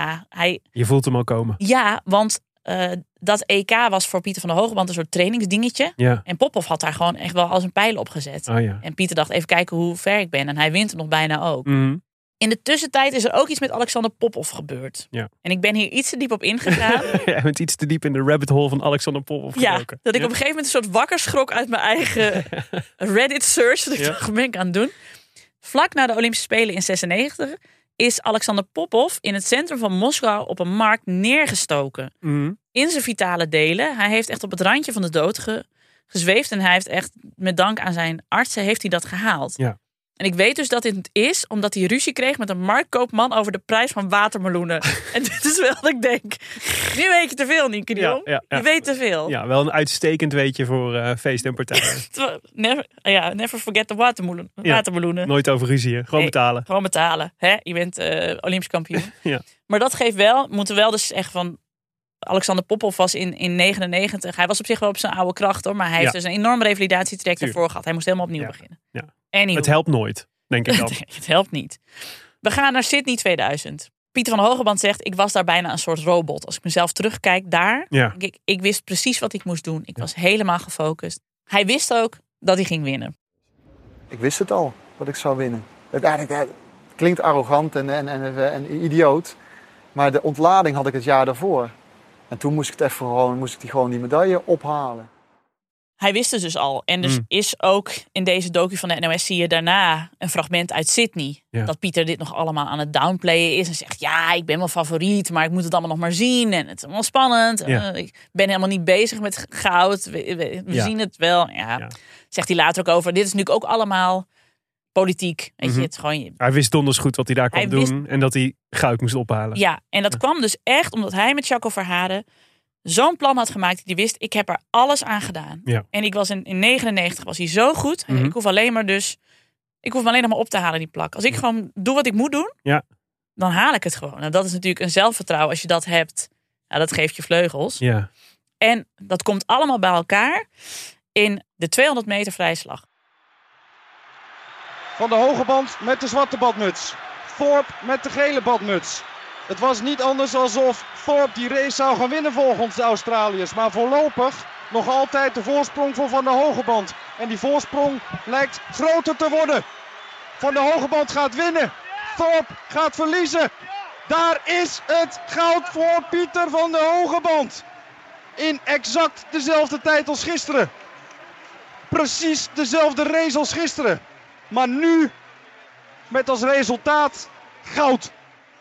hij je voelt hem al komen. want dat EK was voor Pieter van der Hogeband een soort trainingsdingetje. Ja, En Popov had daar gewoon echt wel als een pijl op gezet. oh ja. En Pieter dacht, even kijken hoe ver ik ben. En hij wint er nog bijna ook. Mhm. In de tussentijd is er ook iets met Alexander Popov gebeurd. Ja. En ik ben hier iets te diep op ingegaan. Jij bent iets te diep in de rabbit hole van Alexander Popov Ja, gedoken. dat ik Ja. op een gegeven moment een soort wakker schrok uit mijn eigen Reddit search. Dat ik Ja. dacht, wat ben ik aan het doen? Vlak na de Olympische Spelen in 96 is Alexander Popov in het centrum van Moskou op een markt neergestoken. Mhm. In zijn vitale delen. Hij heeft echt op het randje van de dood gezweefd. En hij heeft echt, met dank aan zijn artsen, heeft hij dat gehaald. Ja. En ik weet dus dat dit is omdat hij ruzie kreeg met een marktkoopman over de prijs van watermeloenen. En dit is wel dat ik denk, nu weet je te veel, Nienke de Ja, Jong. ja, ja. Je weet te veel. Ja, wel een uitstekend weetje voor feest en partijen. Never forget the watermeloenen. Nooit over ruzieën. Gewoon Nee. betalen. Gewoon betalen. Hè? Je bent Olympisch kampioen. Ja. Maar dat geeft wel, moeten we wel dus zeggen van, Alexander Popov was in 99. Hij was op zich wel op zijn oude kracht hoor. Maar hij heeft Ja. dus een enorm revalidatietraject Tuurlijk. ervoor gehad. Hij moest helemaal opnieuw Ja. beginnen. Ja. Anywho. Het helpt nooit, denk ik dan. Het helpt niet. We gaan naar Sydney 2000. Pieter van Hogeband zegt, ik was daar bijna een soort robot. Als ik mezelf terugkijk daar, Ja. ik wist precies wat ik moest doen. Ik was helemaal gefocust. Hij wist ook dat hij ging winnen. Ik wist het al, dat ik zou winnen. Het klinkt arrogant en idioot. Maar de ontlading had ik het jaar daarvoor. En toen moest ik gewoon die medaille ophalen. Hij wist het dus al. En dus is ook in deze docu van de NOS zie je daarna een fragment uit Sydney. Ja. Dat Pieter dit nog allemaal aan het downplayen is. En zegt, ja, ik ben wel favoriet, maar ik moet het allemaal nog maar zien. En het is allemaal spannend. Ja. Ik ben helemaal niet bezig met goud. We Ja. zien het wel. Ja. Ja. Zegt hij later ook over. Dit is natuurlijk ook allemaal politiek. Weet je, het is gewoon... Hij wist donders goed wat hij daar kon doen. En dat hij goud moest ophalen. Ja, en dat kwam dus echt omdat hij met Jacco Verhaeren zo'n plan had gemaakt. Die wist, ik heb er alles aan gedaan. Ja. En ik was in 99 was hij zo goed. En ik hoef alleen nog maar op te halen die plak. Als ik gewoon doe wat ik moet doen, dan haal ik het gewoon. Nou, dat is natuurlijk een zelfvertrouwen. Als je dat hebt, dat geeft je vleugels. Ja. En dat komt allemaal bij elkaar in de 200 meter vrije slag. Van de hoge band met de zwarte badmuts. Thorpe met de gele badmuts. Het was niet anders alsof Thorpe die race zou gaan winnen volgens de Australiërs. Maar voorlopig nog altijd de voorsprong voor Van de Hogeband. En die voorsprong lijkt groter te worden. Van de Hogeband gaat winnen. Thorpe gaat verliezen. Daar is het goud voor Pieter van de Hogeband. In exact dezelfde tijd als gisteren. Precies dezelfde race als gisteren. Maar nu met als resultaat goud.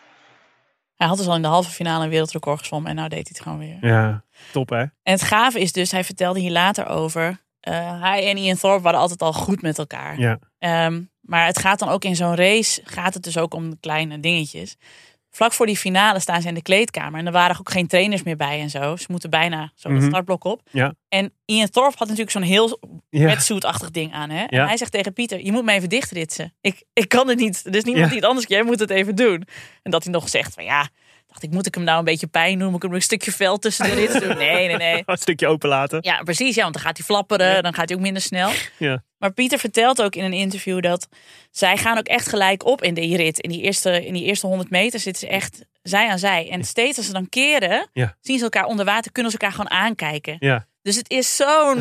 Hij had dus al in de halve finale een wereldrecord gezwommen. En nou deed hij het gewoon weer. Ja, top hè. En het gave is dus, hij vertelde hier later over. Hij en Ian Thorpe waren altijd al goed met elkaar. Ja. Maar het gaat dan ook in zo'n race. Gaat het dus ook om kleine dingetjes. Vlak voor die finale staan ze in de kleedkamer. En er waren ook geen trainers meer bij en zo. Ze moeten bijna zo het startblok op. Ja. En Ian Thorpe had natuurlijk zo'n heel wetsuit-achtig ding aan. Hè? Ja. En hij zegt tegen Pieter, je moet me even dichtritsen. Ik kan het niet. Er is niemand die het anders kan. Jij moet het even doen. En dat hij nog zegt van moet ik hem nou een beetje pijn doen? Moet ik hem een stukje vel tussen de rits doen? Nee. Een stukje open laten. Ja, precies. Ja, want dan gaat hij flapperen. Dan gaat hij ook minder snel. Ja. Maar Pieter vertelt ook in een interview dat zij gaan ook echt gelijk op in die rit. In die eerste 100 meter zitten ze echt zij aan zij. En steeds als ze dan keren, zien ze elkaar onder water, kunnen ze elkaar gewoon aankijken. Ja. Dus het is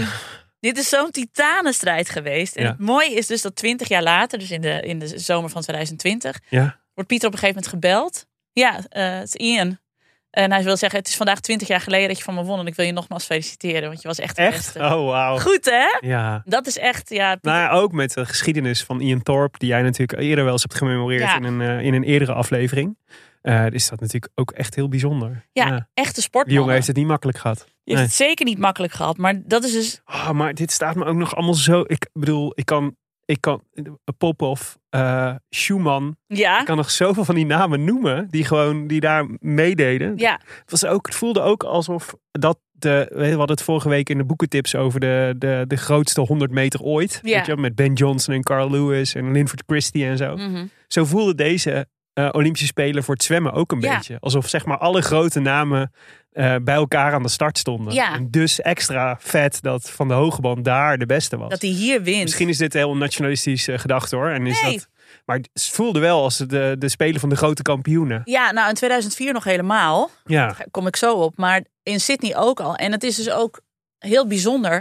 dit is zo'n titanenstrijd geweest. En het mooie is dus dat 20 jaar later, dus in de zomer van 2020, wordt Pieter op een gegeven moment gebeld. Ja, het is Ian. En hij wil zeggen, het is vandaag 20 jaar geleden dat je van me won. En ik wil je nogmaals feliciteren, want je was echt de beste. Oh, wauw. Goed, hè? Ja. Dat is echt, Nou ja, ook met de geschiedenis van Ian Thorpe, die jij natuurlijk eerder wel eens hebt gememoreerd in een eerdere aflevering. Is dat natuurlijk ook echt heel bijzonder. Ja, echte sportman. Die jongen heeft het niet makkelijk gehad. Je heeft het zeker niet makkelijk gehad, maar dat is dus... Oh, maar dit staat me ook nog allemaal zo... Ik bedoel, ik kan Popov, Schumann. Ja. Ik kan nog zoveel van die namen noemen die daar meededen. Ja. Het voelde ook alsof dat we hadden het vorige week in de boekentips over de grootste 100 meter ooit. Ja. Weet je, met Ben Johnson en Carl Lewis en Linford Christie en zo. Mm-hmm. Zo voelde deze Olympische Spelen voor het zwemmen ook een beetje. Alsof zeg maar alle grote namen bij elkaar aan de start stonden. Ja. En dus extra vet dat Van de Hogeband daar de beste was. Dat hij hier wint. Misschien is dit heel nationalistisch gedacht hoor. En is dat, maar het voelde wel als de Spelen van de grote kampioenen. Ja, nou in 2004 nog helemaal. Ja. Daar kom ik zo op. Maar in Sydney ook al. En het is dus ook heel bijzonder.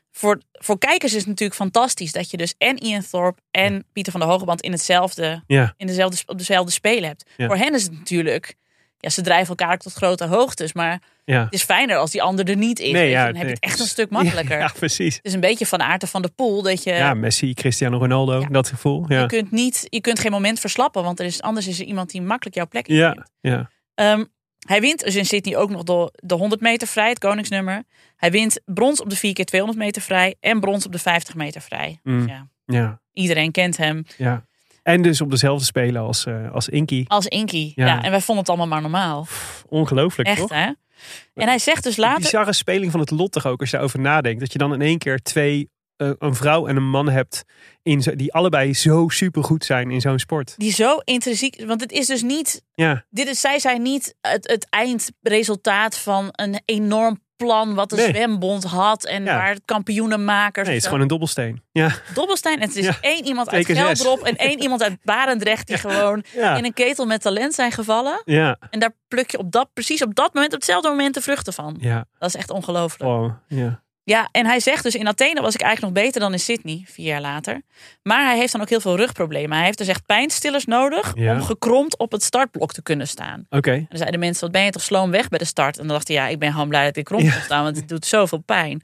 Voor kijkers is het natuurlijk fantastisch dat je dus en Ian Thorpe en Pieter van de Hogeband op dezelfde Spelen hebt. Ja. Voor hen is het natuurlijk, ze drijven elkaar tot grote hoogtes, maar het is fijner als die ander er niet is. Dan heb je het echt een stuk makkelijker. Ja, precies. Het is een beetje van Aert van der Poel dat je... Ja, Messi, Cristiano Ronaldo, dat gevoel. Ja. Je kunt geen moment verslappen, want anders is er iemand die makkelijk jouw plek inneemt. Ja. Hij wint dus in Sydney ook nog de 100 meter vrij, het koningsnummer. Hij wint brons op de 4x200 meter vrij en brons op de 50 meter vrij. Dus iedereen kent hem. Ja. En dus op dezelfde Spelen als Inky. Als Inky, ja. En wij vonden het allemaal maar normaal. Ongelooflijk, echt, toch? Hè? En hij zegt dus later... Bizarre speling van het lot toch ook, als je daarover nadenkt. Dat je dan in één keer een vrouw en een man hebt die allebei zo supergoed zijn in zo'n sport. Die zo intrinsiek... Want het is dus niet... Ja. Zij zijn niet het eindresultaat van een enorm plan wat de zwembond had en waar het kampioenenmakers... Nee, het is gewoon een dobbelsteen. Ja. Dobbelsteen. En het is één iemand uit Geldrop en één iemand uit Barendrecht die gewoon in een ketel met talent zijn gevallen. Ja. En daar pluk je precies op dat moment, op hetzelfde moment de vruchten van. Ja. Dat is echt ongelooflijk. Wow. Ja. Ja, en hij zegt dus in Athene was ik eigenlijk nog beter dan in Sydney, 4 jaar later. Maar hij heeft dan ook heel veel rugproblemen. Hij heeft dus echt pijnstillers nodig om gekromd op het startblok te kunnen staan. Oké. En dan zeiden mensen, wat ben je toch sloom weg bij de start? En dan dacht hij, ik ben gewoon blij dat ik krom kon staan, want het doet zoveel pijn.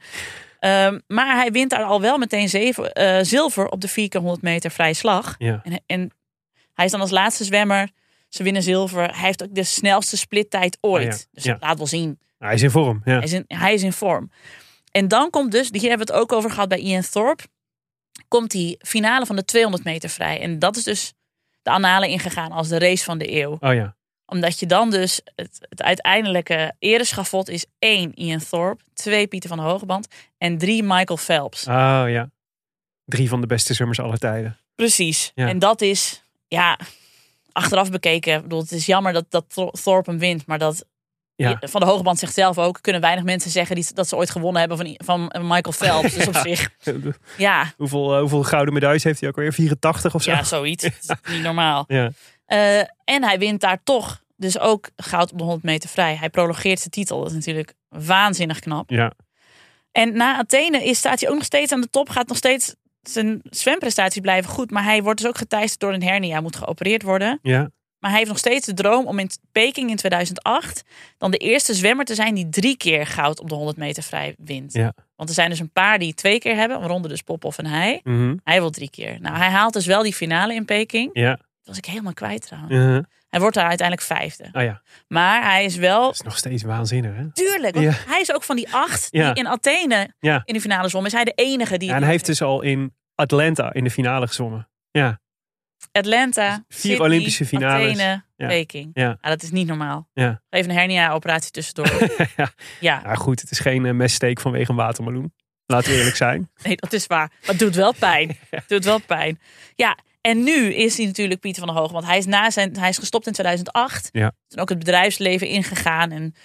Maar hij wint daar al wel meteen zilver op de 4x100 meter vrije slag. Ja. En hij is dan als laatste zwemmer. Ze winnen zilver. Hij heeft ook de snelste splittijd ooit. Dus dat laat wel zien. Hij is in vorm. Ja. Hij is in vorm. En dan komt dus, hier hebben we het ook over gehad bij Ian Thorpe, komt die finale van de 200 meter vrij. En dat is dus de annalen ingegaan als de race van de eeuw. Oh ja. Omdat je dan dus het uiteindelijke ereschafot is 1 Ian Thorpe, 2 Pieter van de Hogeband en 3 Michael Phelps. Oh ja. 3 van de beste zwemmers aller tijden. Precies. Ja. En dat is, achteraf bekeken, ik bedoel, het is jammer dat Thorpe hem wint, maar dat Van de Hogeband zegt zelf ook, kunnen weinig mensen zeggen dat ze ooit gewonnen hebben van Michael Phelps. Dus op zich, Hoeveel gouden medailles heeft hij ook weer? 84 of zo? Ja, zoiets. Dat is niet normaal. Ja. En hij wint daar toch dus ook goud op de 100 meter vrij. Hij prologeert zijn titel. Dat is natuurlijk waanzinnig knap. Ja. En na Athene staat hij ook nog steeds aan de top. Gaat nog steeds, zijn zwemprestaties blijven goed. Maar hij wordt dus ook geteisterd door een hernia. Moet geopereerd worden. Ja. Maar hij heeft nog steeds de droom om in Peking in 2008... dan de eerste zwemmer te zijn die 3 keer goud op de 100 meter vrij wint. Ja. Want er zijn dus een paar die 2 keer hebben. Waaronder dus Popov en hij. Mm-hmm. Hij wil 3 keer. Nou, hij haalt dus wel die finale in Peking. Ja. Dat was ik helemaal kwijt trouwens. Uh-huh. Hij wordt daar uiteindelijk 5e. Oh ja. Maar hij is wel... Dat is nog steeds waanzinnig, hè? Tuurlijk. Want hij is ook van die 8 die in Athene in de finale zwom. Is hij de enige die... Ja, en hij heeft dus al in Atlanta in de finale gezwommen. Ja. Atlanta, 4 Sydney, Olympische finales. Athene, Peking. Ja. Dat is niet normaal. Ja. Even een hernia-operatie tussendoor. Ja, goed. Het is geen messteek vanwege een watermeloen. Laten we eerlijk zijn. Nee, dat is waar. Maar het doet wel pijn. Het doet wel pijn. Ja, en nu is hij natuurlijk Pieter van der Hogeband. Hij is gestopt in 2008. Ja. Toen ook het bedrijfsleven ingegaan. En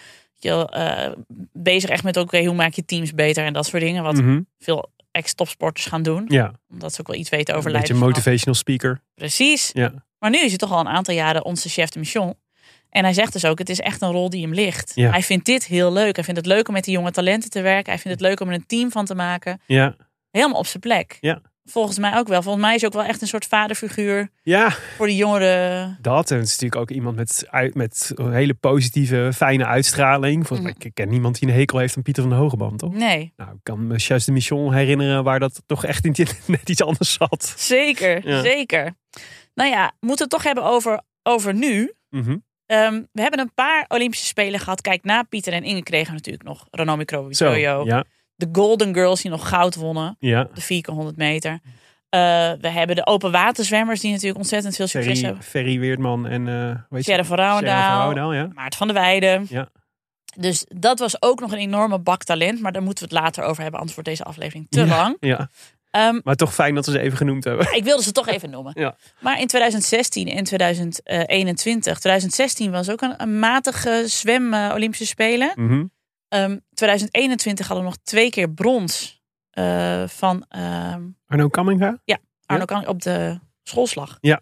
bezig echt met hoe maak je teams beter en dat soort dingen. Wat veel ex-topsporters gaan doen. Ja. Omdat ze ook wel iets weten over leiderschap. Een beetje motivational speaker. Precies. Ja. Maar nu is hij toch al een aantal jaren onze chef de mission. En hij zegt dus ook, het is echt een rol die hem ligt. Ja. Hij vindt dit heel leuk. Hij vindt het leuk om met die jonge talenten te werken. Hij vindt het leuk om er een team van te maken. Ja. Helemaal op zijn plek. Ja. Volgens mij ook wel. Volgens mij is hij ook wel echt een soort vaderfiguur voor die jongeren. Dat, en het is natuurlijk ook iemand met een hele positieve, fijne uitstraling. Ik ken niemand die een hekel heeft aan Pieter van der Hogeband, toch? Nee. Nou, ik kan me Chef de Mission herinneren waar dat toch echt net iets anders zat. Zeker, zeker. Nou ja, we moeten het toch hebben over nu. Mm-hmm. We hebben een paar Olympische Spelen gehad. Kijk, na Pieter en Inge kregen we natuurlijk nog Ranomi Kromowidjojo. Ja. De Golden Girls die nog goud wonnen. Ja. De 4x100 meter. We hebben de open waterzwemmers die natuurlijk ontzettend veel succes hebben. Ferry Weertman en Sjerre van Rouwendaal. Ja. Maart van der Weijden. Ja. Dus dat was ook nog een enorme bak talent. Maar daar moeten we het later over hebben. Anders wordt deze aflevering te lang. Ja. Maar toch fijn dat we ze even genoemd hebben. Ja, ik wilde ze toch even noemen. Ja. Maar in 2016 en 2021. 2016 was ook een matige zwem-Olympische Spelen. Mm-hmm. 2021 hadden we nog 2 keer brons van... Arno Kamminga? Ja, Arno Kamminga op de schoolslag. Ja.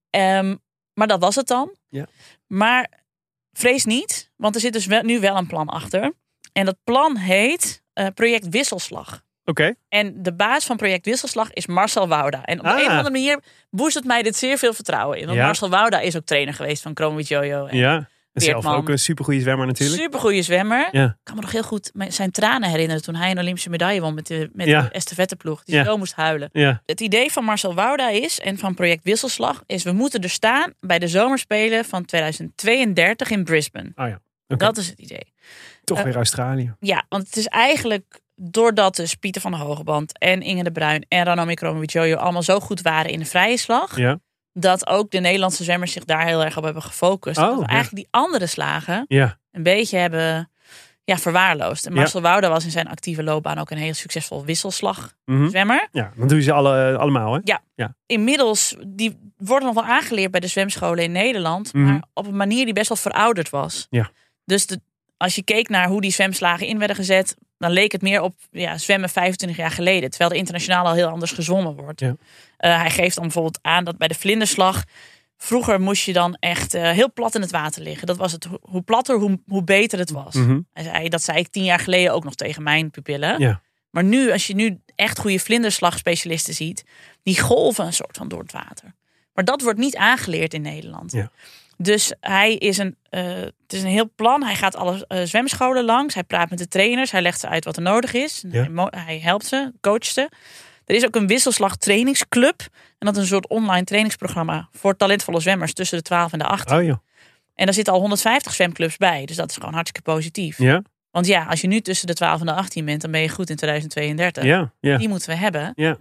Maar dat was het dan. Ja. Maar vrees niet, want er zit dus nu wel een plan achter. En dat plan heet Project Wisselslag. Oké. En de baas van Project Wisselslag is Marcel Wouda. En op een of andere manier boezert mij dit zeer veel vertrouwen in. Want Marcel Wouda is ook trainer geweest van Kromowidjojo. Ja. En zelf ook een supergoeie zwemmer natuurlijk. Supergoeie zwemmer. Ja. Ik kan me nog heel goed zijn tranen herinneren toen hij een Olympische medaille won met de estafetteploeg. Die zo moest huilen. Ja. Het idee van Marcel Wouda is, en van Project Wisselslag, is we moeten er staan bij de zomerspelen van 2032 in Brisbane. Oh ja. Okay. Dat is het idee. Toch weer Australië. Ja, want het is eigenlijk doordat dus Pieter van der Hogeband en Inge de Bruin en Ranomi Kromowidjojo allemaal zo goed waren in de vrije slag. Ja. Dat ook de Nederlandse zwemmers zich daar heel erg op hebben gefocust. Dat we eigenlijk die andere slagen een beetje hebben verwaarloosd. En Marcel Wouda was in zijn actieve loopbaan ook een heel succesvol wisselslagzwemmer. Ja, dat doen ze allemaal, hè? Ja. Inmiddels, die worden nog wel aangeleerd bij de zwemscholen in Nederland. Mm-hmm. Maar op een manier die best wel verouderd was. Ja. Dus als je keek naar hoe die zwemslagen in werden gezet, dan leek het meer op zwemmen 25 jaar geleden. Terwijl er internationaal al heel anders gezwommen wordt. Ja. Hij geeft dan bijvoorbeeld aan dat bij de vlinderslag, vroeger moest je dan echt heel plat in het water liggen. Dat was het. Hoe platter, hoe beter het was. Mm-hmm. Dat zei ik 10 jaar geleden ook nog tegen mijn pupillen. Ja. Maar nu, als je nu echt goede vlinderslagspecialisten ziet, die golven een soort van door het water. Maar dat wordt niet aangeleerd in Nederland. Ja. Dus hij is het is een heel plan. Hij gaat alle zwemscholen langs. Hij praat met de trainers. Hij legt ze uit wat er nodig is. Ja. Hij helpt ze, coacht ze. Er is ook een wisselslag trainingsclub. En dat is een soort online trainingsprogramma voor talentvolle zwemmers tussen de 12 en de 18. Oh, ja. En daar zitten al 150 zwemclubs bij. Dus dat is gewoon hartstikke positief. Ja. Want als je nu tussen de 12 en de 18 bent, dan ben je goed in 2032. Ja. Die moeten we hebben. Ja.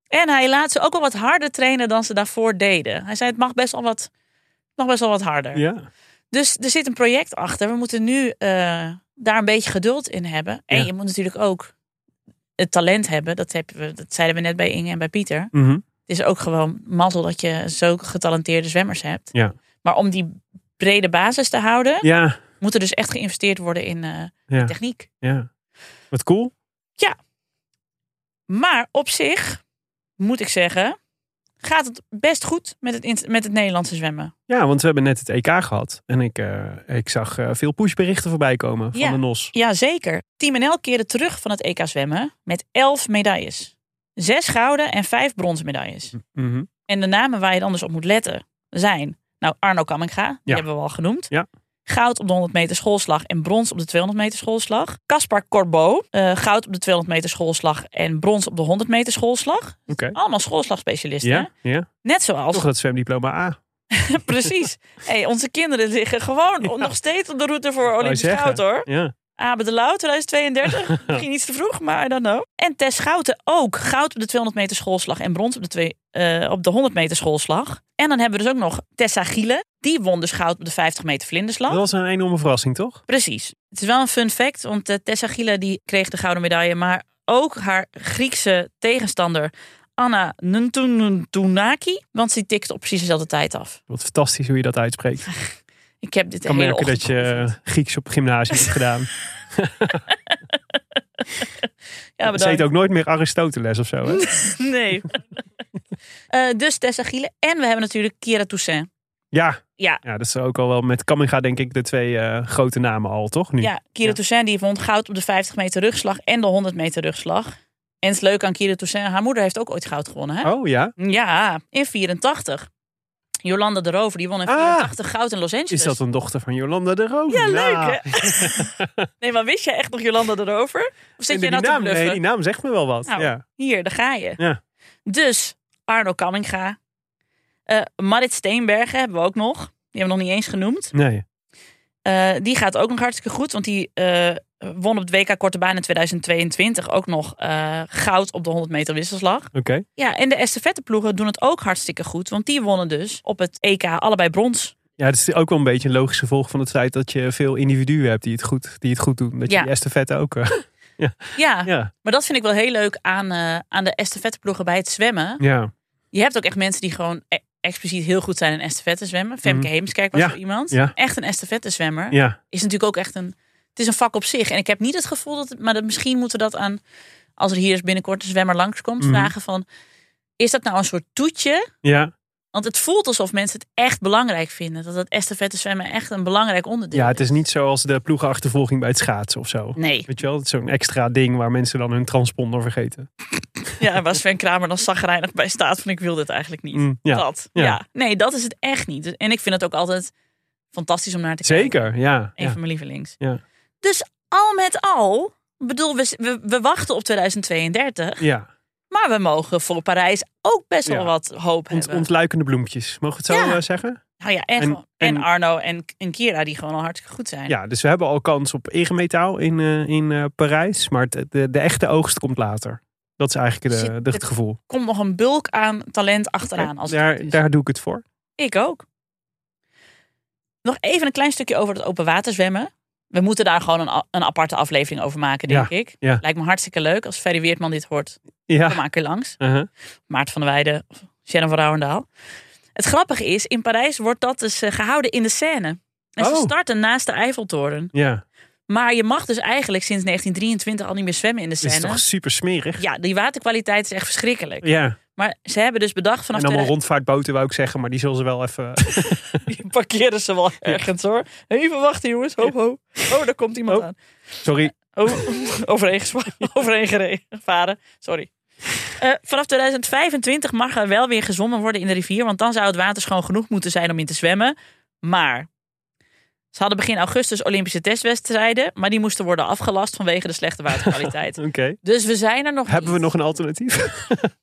En hij laat ze ook wel wat harder trainen dan ze daarvoor deden. Hij zei, het mag best wel wat harder. Ja. Dus er zit een project achter. We moeten nu daar een beetje geduld in hebben. En je moet natuurlijk ook het talent hebben. Dat zeiden we net bij Inge en bij Pieter. Mhm. Het is ook gewoon mazzel dat je zo getalenteerde zwemmers hebt. Ja. Maar om die brede basis te houden, Ja. moet er dus echt geïnvesteerd worden in techniek. Ja. Wat cool. Maar op zich, moet ik zeggen, gaat het best goed met het Nederlandse zwemmen. Ja, want we hebben net het EK gehad. En ik zag veel pushberichten voorbij komen van de NOS. Ja, zeker. Team NL keerde terug van het EK zwemmen met 11 medailles. 6 gouden en 5 bronzen medailles. Mhm. En de namen waar je dan dus op moet letten zijn... Nou, Arno Kamminga, die hebben we al genoemd. Ja. Goud op de 100 meter schoolslag en brons op de 200 meter schoolslag. Caspar Corbeau, goud op de 200 meter schoolslag en brons op de 100 meter schoolslag. Oké. Allemaal schoolslagspecialisten. Ja. Net zoals... Toch dat zwemdiploma A. Precies. Hey, onze kinderen liggen gewoon nog steeds op de route voor Olympisch goud, hoor. Ja. Abe de Lauw, 2032. Misschien iets te vroeg, maar I don't know. En Tess Schouten ook. Goud op de 200 meter schoolslag en brons op de 100 meter schoolslag. En dan hebben we dus ook nog Tessa Gielen. Die won dus goud op de 50 meter vlinderslag. Dat was een enorme verrassing, toch? Precies. Het is wel een fun fact, want Tessa Gielen die kreeg de gouden medaille. Maar ook haar Griekse tegenstander Anna Ntuntunaki. Want die tikte op precies dezelfde tijd af. Wat fantastisch hoe je dat uitspreekt. Ik heb dit kan hele merken dat ochtend je Grieks op gymnasium hebt gedaan. Ja, Ze heet ook nooit meer Aristoteles of zo, hè? Nee. Dus Tessa Gielen. En we hebben natuurlijk Kira Toussaint. Ja, Ja. dat is ook al wel met Kamminga denk ik de 2 grote namen al, toch? Nu? Ja, Kira Toussaint die won goud op de 50 meter rugslag en de 100 meter rugslag. En het is leuk aan Kira Toussaint, haar moeder heeft ook ooit goud gewonnen, hè? Oh ja? Ja, in 84. Jolanda de Rover, die won in 84 goud in Los Angeles. Is dat een dochter van Jolanda de Rover? Ja, leuk hè? Nee, maar wist jij echt nog Jolanda de Rover? Of zit jij nou te bluffen? Nee, die naam zegt me wel wat. Nou, ja. Hier, daar ga je. Ja. Dus Arno Kamminga. Marit Steenbergen hebben we ook nog. Die hebben we nog niet eens genoemd. Nee. Die gaat ook nog hartstikke goed. Want die won op het WK Korte Baan in 2022 ook nog goud op de 100 meter wisselslag. Oké. Ja, en de estafetteploegen doen het ook hartstikke goed. Want die wonnen dus op het EK allebei brons. Ja, het is ook wel een beetje een logisch gevolg van het feit dat je veel individuen hebt die het goed doen. Dat je die estafette ook... Ja, maar dat vind ik wel heel leuk aan de estafetteploegen bij het zwemmen. Ja. Je hebt ook echt mensen die gewoon expliciet heel goed zijn in estafette zwemmen. Femke Heemskerk was zo iemand. Ja. Echt een estafette zwemmer. Ja. Is natuurlijk ook echt het is een vak op zich. En ik heb niet het gevoel maar misschien moeten we dat aan, als er hier eens binnenkort een zwemmer langskomt, vragen van, is dat nou een soort toetje? Ja. Want het voelt alsof mensen het echt belangrijk vinden. Dat het estafette zwemmen echt een belangrijk onderdeel is. Ja, het is niet zoals de ploegenachtervolging bij het schaatsen of zo. Nee. Weet je wel, het is zo'n extra ding waar mensen dan hun transponder vergeten. Ja, waar Sven Kramer dan chagrijnig bij staat van ik wil dit eigenlijk niet. Ja. Nee, dat is het echt niet. En ik vind het ook altijd fantastisch om naar te kijken. Zeker, ja. Een van mijn lievelings. Ja. Dus al met al, bedoel, we wachten op 2032. Ja. Maar we mogen voor Parijs ook best wel wat hoop hebben. Ontluikende bloempjes, mogen we het zo zeggen? Nou ja, en Arno en Kira die gewoon al hartstikke goed zijn. Ja, dus we hebben al kans op egemetaal in Parijs. Maar de echte oogst komt later. Dat is eigenlijk het gevoel. Er komt nog een bulk aan talent achteraan. Als daar doe ik het voor. Ik ook. Nog even een klein stukje over het open water zwemmen. We moeten daar gewoon een aparte aflevering over maken, denk ik. Ja. Lijkt me hartstikke leuk. Als Ferry Weertman dit hoort, kom maar een keer langs. Maarten van der Weijden of Shannon van Rouwendaal. Het grappige is, in Parijs wordt dat dus gehouden in de Seine. En ze starten naast de Eiffeltoren. Ja. Maar je mag dus eigenlijk sinds 1923 al niet meer zwemmen in de Seine. Dat is toch super smerig? Ja, die waterkwaliteit is echt verschrikkelijk. Ja. Maar ze hebben dus bedacht vanaf... En allemaal rondvaartboten wou ik zeggen, maar die zullen ze wel even... Die parkeren ze wel ergens hoor. Even wachten jongens, ho ho. Oh, daar komt iemand aan. Sorry. Overheen gevaren. Sorry. Vanaf 2025 mag er wel weer gezwommen worden in de rivier. Want dan zou het water schoon genoeg moeten zijn om in te zwemmen. Maar ze hadden begin augustus Olympische testwedstrijden. Maar die moesten worden afgelast vanwege de slechte waterkwaliteit. Oké. Dus we zijn er nog Hebben we nog een alternatief?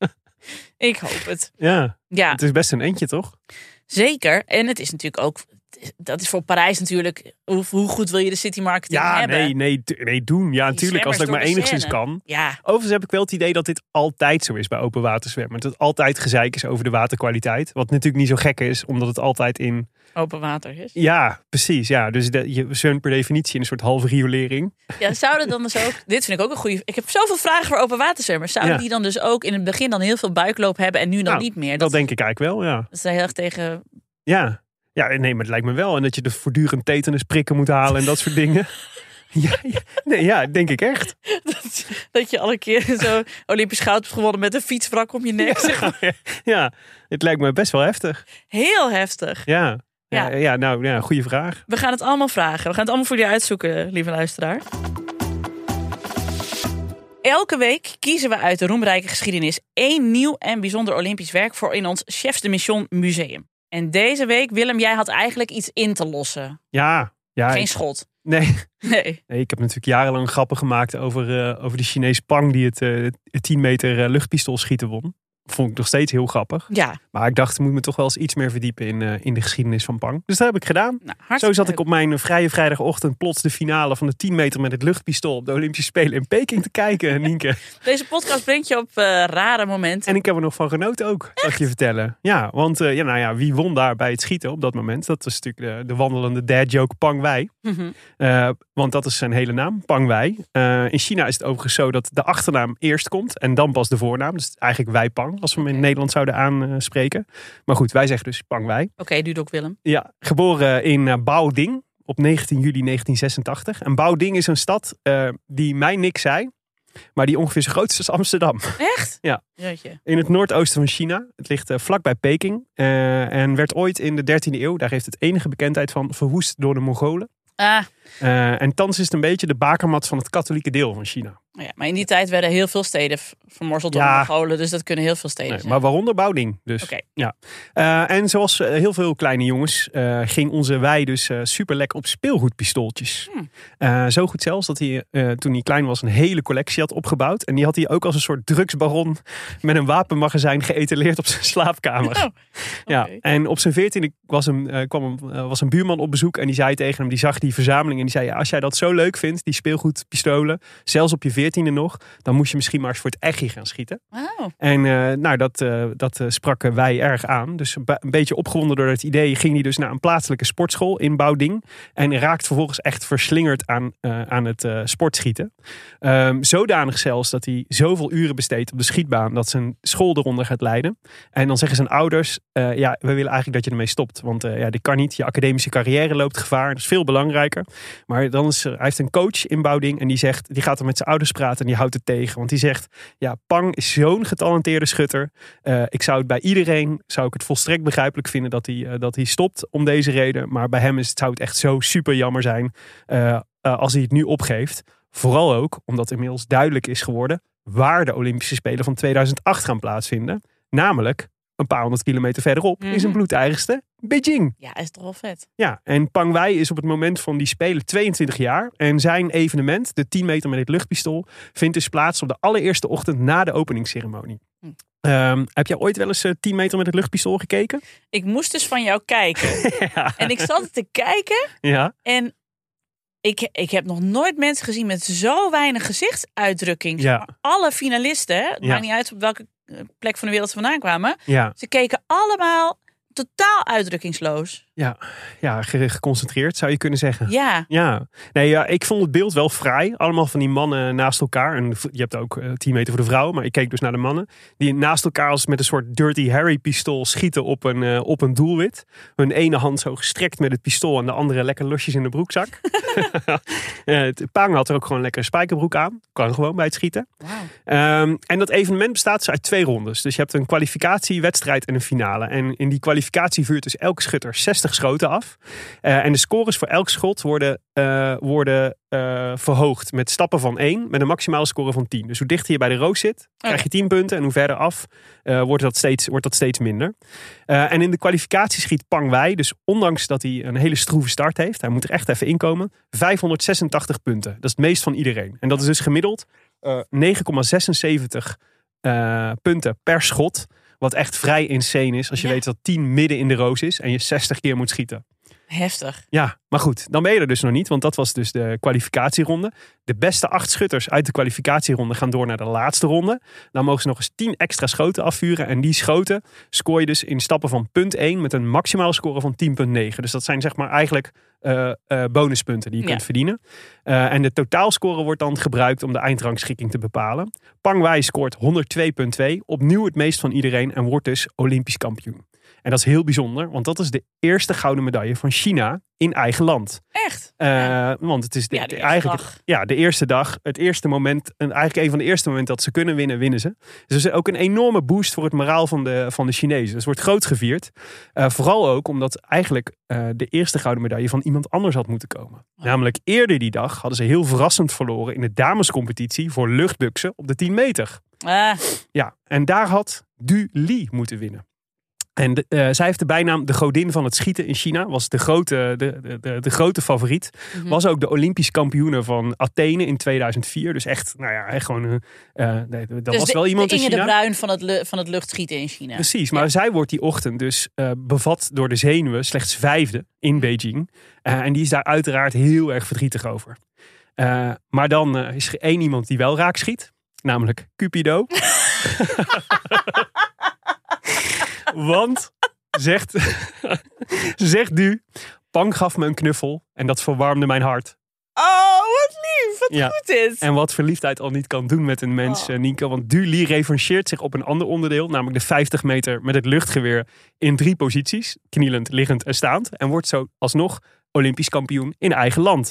Ik hoop het. Ja. Ja. Het is best een eentje, toch? Zeker. En het is natuurlijk ook... dat is voor Parijs natuurlijk. Hoe goed wil je de city marketing hebben? Nee, doen. Ja, natuurlijk. Als dat maar enigszins kan. Ja. Overigens heb ik wel het idee dat dit altijd zo is bij open waterzwemmen. Dat het altijd gezeik is over de waterkwaliteit. Wat natuurlijk niet zo gek is, omdat het altijd in... Open water is. Ja, precies. Ja. Dus je zwemt per definitie in een soort halve riolering. Ja, zouden dan dus ook... Dit vind ik ook een goede... Ik heb zoveel vragen voor open waterzwemmers. Zouden die dan dus ook in het begin dan heel veel buikloop hebben en nu dan niet meer? Dat denk ik eigenlijk wel, ja. Dat is heel erg tegen... Ja, nee, maar het lijkt me wel. En dat je er voortdurend tetanus prikken moet halen en dat soort dingen. Ja, denk ik echt. Dat je alle keer zo Olympisch goud hebt gewonnen met een fietswrak om je nek. Zeg maar. Ja, het lijkt me best wel heftig. Heel heftig. Ja, goede vraag. We gaan het allemaal vragen. We gaan het allemaal voor je uitzoeken, lieve luisteraar. Elke week kiezen we uit de roemrijke geschiedenis 1 nieuw en bijzonder Olympisch werk voor in ons Chefs de Mission Museum. En deze week, Willem, jij had eigenlijk iets in te lossen. Ja. Geen schot. Nee, ik heb natuurlijk jarenlang grappen gemaakt over de Chinees Pang die het 10 meter luchtpistoolschieten won. Vond ik nog steeds heel grappig. Ja. Maar ik dacht, ik moet me toch wel eens iets meer verdiepen in de geschiedenis van Pang. Dus dat heb ik gedaan. Nou, zo zat ik op mijn vrije vrijdagochtend plots de finale van de 10 meter met het luchtpistool op de Olympische Spelen in Peking te kijken, Nienke. Deze podcast brengt je op rare momenten. En ik heb er nog van genoten ook, zal ik je vertellen. Ja, want wie won daar bij het schieten op dat moment? Dat was natuurlijk de wandelende dad joke Pang Wei. Mm-hmm. Want dat is zijn hele naam, Pang Wei. In China is het overigens zo dat de achternaam eerst komt en dan pas de voornaam. Dus eigenlijk Wei Pang. Als we hem in Nederland zouden aanspreken. Maar goed, wij zeggen dus Pang Wei. Oké, Dudok Willem. Ja, geboren in Baoding op 19 juli 1986. En Baoding is een stad die mij niks zei. Maar die ongeveer zo groot is als Amsterdam. Echt? Ja. Jeetje. In het noordoosten van China. Het ligt vlakbij Peking. En werd ooit in de 13e eeuw, daar heeft het enige bekendheid van, verwoest door de Mongolen. En thans is het een beetje de bakermat van het katholieke deel van China. Ja, maar in die tijd werden heel veel steden vermorzeld door de Mongolen. Dus dat kunnen heel veel steden zijn. Maar waaronder Baoding dus. Okay. Ja. En zoals heel veel kleine jongens ging onze Wei dus super lekker op speelgoedpistooltjes. Zo goed zelfs dat hij toen hij klein was een hele collectie had opgebouwd. En die had hij ook als een soort drugsbaron met een wapenmagazijn geëtaleerd op zijn slaapkamer. Okay. Ja. En op zijn 14e was een buurman op bezoek en die zei tegen hem, die zag die verzameling en die zei, ja, als jij dat zo leuk vindt, die speelgoedpistolen, zelfs op je 14e nog, dan moest je misschien maar eens voor het echi gaan schieten. Wow. En dat sprak Wei erg aan. Dus een beetje opgewonden door het idee ging hij dus naar een plaatselijke sportschool in Baoding en raakt vervolgens echt verslingerd aan het sportschieten. Zodanig zelfs dat hij zoveel uren besteedt op de schietbaan dat zijn school eronder gaat lijden. En dan zeggen zijn ouders, we willen eigenlijk dat je ermee stopt. Want dit kan niet. Je academische carrière loopt gevaar. Dat is veel belangrijker. Maar dan hij heeft een coach in Baoding en die gaat er met zijn ouders praten en die houdt het tegen. Want die zegt, ja, Pang is zo'n getalenteerde schutter. Ik zou het volstrekt begrijpelijk vinden dat hij stopt om deze reden. Maar bij hem zou het echt zo super jammer zijn als hij het nu opgeeft. Vooral ook omdat inmiddels duidelijk is geworden waar de Olympische Spelen van 2008 gaan plaatsvinden. Namelijk een paar 100 kilometer verderop in zijn bloedeigenste Beijing. Ja, is toch wel vet. Ja, en Pang Wei is op het moment van die Spelen 22 jaar. En zijn evenement, de 10 meter met het luchtpistool, vindt dus plaats op de allereerste ochtend na de openingsceremonie. Heb jij ooit wel eens 10 meter met het luchtpistool gekeken? Ik moest dus van jou kijken. Ja. En ik zat te kijken. Ja. En ik heb nog nooit mensen gezien met zo weinig gezichtsuitdrukking. Ja. Alle finalisten, het maakt niet uit op welke plek van de wereld ze vandaan kwamen. Ja. Ze keken allemaal totaal uitdrukkingsloos. Ja, geconcentreerd zou je kunnen zeggen. Ja. Nee, ik vond het beeld wel fraai. Allemaal van die mannen naast elkaar. En je hebt ook 10 meter voor de vrouwen. Maar ik keek dus naar de mannen. Die naast elkaar als met een soort Dirty Harry pistool schieten op een doelwit. Hun ene hand zo gestrekt met het pistool en de andere lekker losjes in de broekzak. Pang had er ook gewoon lekker een spijkerbroek aan. Kan gewoon bij het schieten. Wow. En dat evenement bestaat dus uit 2 rondes. Dus je hebt een kwalificatiewedstrijd en een finale. En in die kwalificatie vuurt dus elke schutter 60 schoten af. En de scores voor elk schot worden verhoogd met stappen van 1 met een maximale score van 10. Dus hoe dichter je bij de roos zit, krijg je 10 punten. En hoe verder af wordt dat steeds minder. En in de kwalificatie schiet Pang Wei, dus ondanks dat hij een hele stroeve start heeft, hij moet er echt even inkomen, 586 punten. Dat is het meest van iedereen. En dat is dus gemiddeld 9,76 punten per schot. Wat echt vrij insane is als je weet dat 10 midden in de roos is en je 60 keer moet schieten. Heftig. Ja, maar goed, dan ben je er dus nog niet. Want dat was dus de kwalificatieronde. De beste 8 schutters uit de kwalificatieronde gaan door naar de laatste ronde. Dan mogen ze nog eens 10 extra schoten afvuren. En die schoten scoor je dus in stappen van punt 1 met een maximaal score van 10,9. Dus dat zijn zeg maar eigenlijk bonuspunten die je kunt verdienen. En de totaalscore wordt dan gebruikt om de eindrangschikking te bepalen. Pang Wei scoort 102,2. Opnieuw het meest van iedereen en wordt dus Olympisch kampioen. En dat is heel bijzonder, want dat is de eerste gouden medaille van China in eigen land. Echt? Want het is de eerste dag, het eerste moment, en eigenlijk een van de eerste momenten dat ze kunnen winnen, winnen ze. Dus het is ook een enorme boost voor het moraal van de Chinezen. Dus het wordt groot gevierd. Vooral ook omdat eigenlijk de eerste gouden medaille van iemand anders had moeten komen. Namelijk eerder die dag hadden ze heel verrassend verloren in de damescompetitie voor luchtbuksen op de 10 meter. Ja, en daar had Du Li moeten winnen. En zij heeft de bijnaam de godin van het schieten in China. Was de grote favoriet. Mm-hmm. Was ook de Olympisch kampioene van Athene in 2004. Dus echt, echt gewoon... dus was wel iemand in China. Inge de Bruin van het luchtschieten in China. Precies, maar zij wordt die ochtend dus bevat door de zenuwen. Slechts 5e in Beijing. En die is daar uiteraard heel erg verdrietig over. Maar dan is er één iemand die wel raak schiet. Namelijk Cupido. Want, zegt Du, Pang gaf me een knuffel en dat verwarmde mijn hart. Oh, wat lief. Wat goed is. En wat verliefdheid al niet kan doen met een mens, Nienke. Want Du Li revancheert zich op een ander onderdeel. Namelijk de 50 meter met het luchtgeweer in 3 posities. Knielend, liggend en staand. En wordt zo alsnog Olympisch kampioen in eigen land.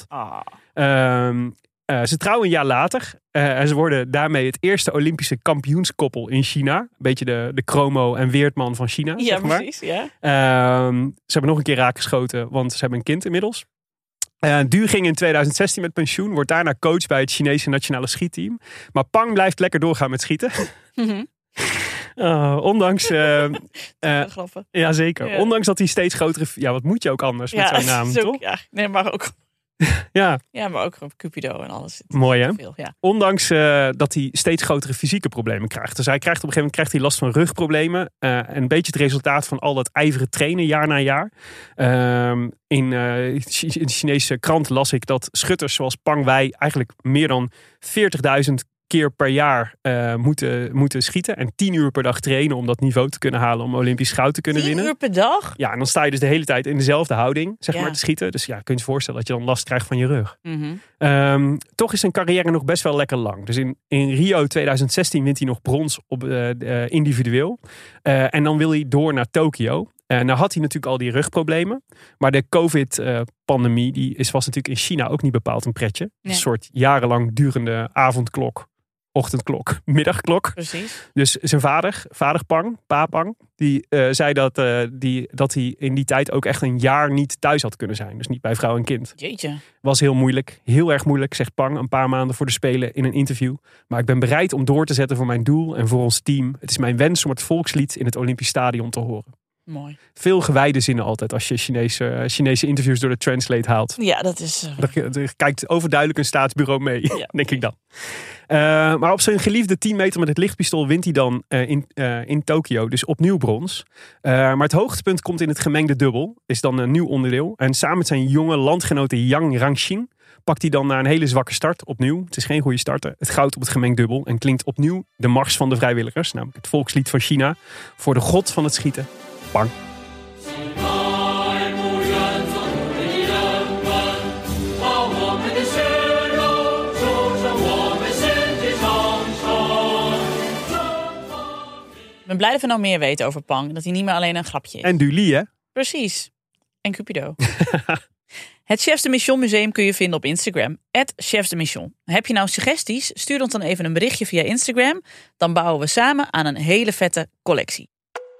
Ze trouwen een jaar later. En ze worden daarmee het eerste Olympische kampioenskoppel in China. Een beetje de Chromo en Weertman van China. Ja, zeg maar. Precies. Ja. Ze hebben nog een keer raakgeschoten, want ze hebben een kind inmiddels. Du ging in 2016 met pensioen. Wordt daarna coach bij het Chinese nationale schietteam. Maar Pang blijft lekker doorgaan met schieten. Mm-hmm. Ondanks... grappig. Ja, zeker. Ja. Ondanks dat hij steeds grotere... Ja, wat moet je ook anders met zo'n naam, toch? Ja, nee, maar ook... Ja, maar ook Cupido en alles. Mooi, hè? Veel, ja. Ondanks dat hij steeds grotere fysieke problemen krijgt. Dus hij krijgt op een gegeven moment last van rugproblemen. En een beetje het resultaat van al dat ijveren trainen jaar na jaar. In de Chinese krant las ik dat schutters zoals Pang Wei eigenlijk meer dan 40.000 keer per jaar moeten schieten. En 10 uur per dag trainen om dat niveau te kunnen halen. Om Olympisch goud te kunnen winnen. 10 uur per dag? Ja, en dan sta je dus de hele tijd in dezelfde houding maar te schieten. Dus ja, kun je je voorstellen dat je dan last krijgt van je rug. Mm-hmm. Toch is zijn carrière nog best wel lekker lang. Dus in Rio 2016 wint hij nog brons op individueel. En dan wil hij door naar Tokio. Nou had hij natuurlijk al die rugproblemen. Maar de COVID-pandemie was natuurlijk in China ook niet bepaald een pretje. Nee. Een soort jarenlang durende avondklok, ochtendklok, middagklok. Precies. Dus zijn vader Pang, Pa Pang, die zei dat hij in die tijd ook echt een jaar niet thuis had kunnen zijn. Dus niet bij vrouw en kind. Jeetje. Was heel moeilijk, heel erg moeilijk, zegt Pang een paar maanden voor de Spelen in een interview. Maar ik ben bereid om door te zetten voor mijn doel en voor ons team. Het is mijn wens om het volkslied in het Olympisch Stadion te horen. Mooi. Veel gewijde zinnen altijd als je Chinese interviews door de Translate haalt. Ja, dat is... Er kijkt overduidelijk een staatsbureau mee, denk ik dan. Maar op zijn geliefde 10 meter met het lichtpistool wint hij dan in Tokio. Dus opnieuw brons. Maar het hoogtepunt komt in het gemengde dubbel. Is dan een nieuw onderdeel. En samen met zijn jonge landgenote Yang Rangxin pakt hij dan naar een hele zwakke start opnieuw. Het is geen goede starter. Het goud op het gemengd dubbel. En klinkt opnieuw de mars van de vrijwilligers. Namelijk het volkslied van China. Voor de god van het schieten. Pang. Ik ben blij dat we nou meer weten over Pang. Dat hij niet meer alleen een grapje is. En Du Li, hè? Precies. En Cupido. Het Chefs de Mission Museum kun je vinden op Instagram. @Chefs de Mission. Heb je nou suggesties? Stuur ons dan even een berichtje via Instagram. Dan bouwen we samen aan een hele vette collectie.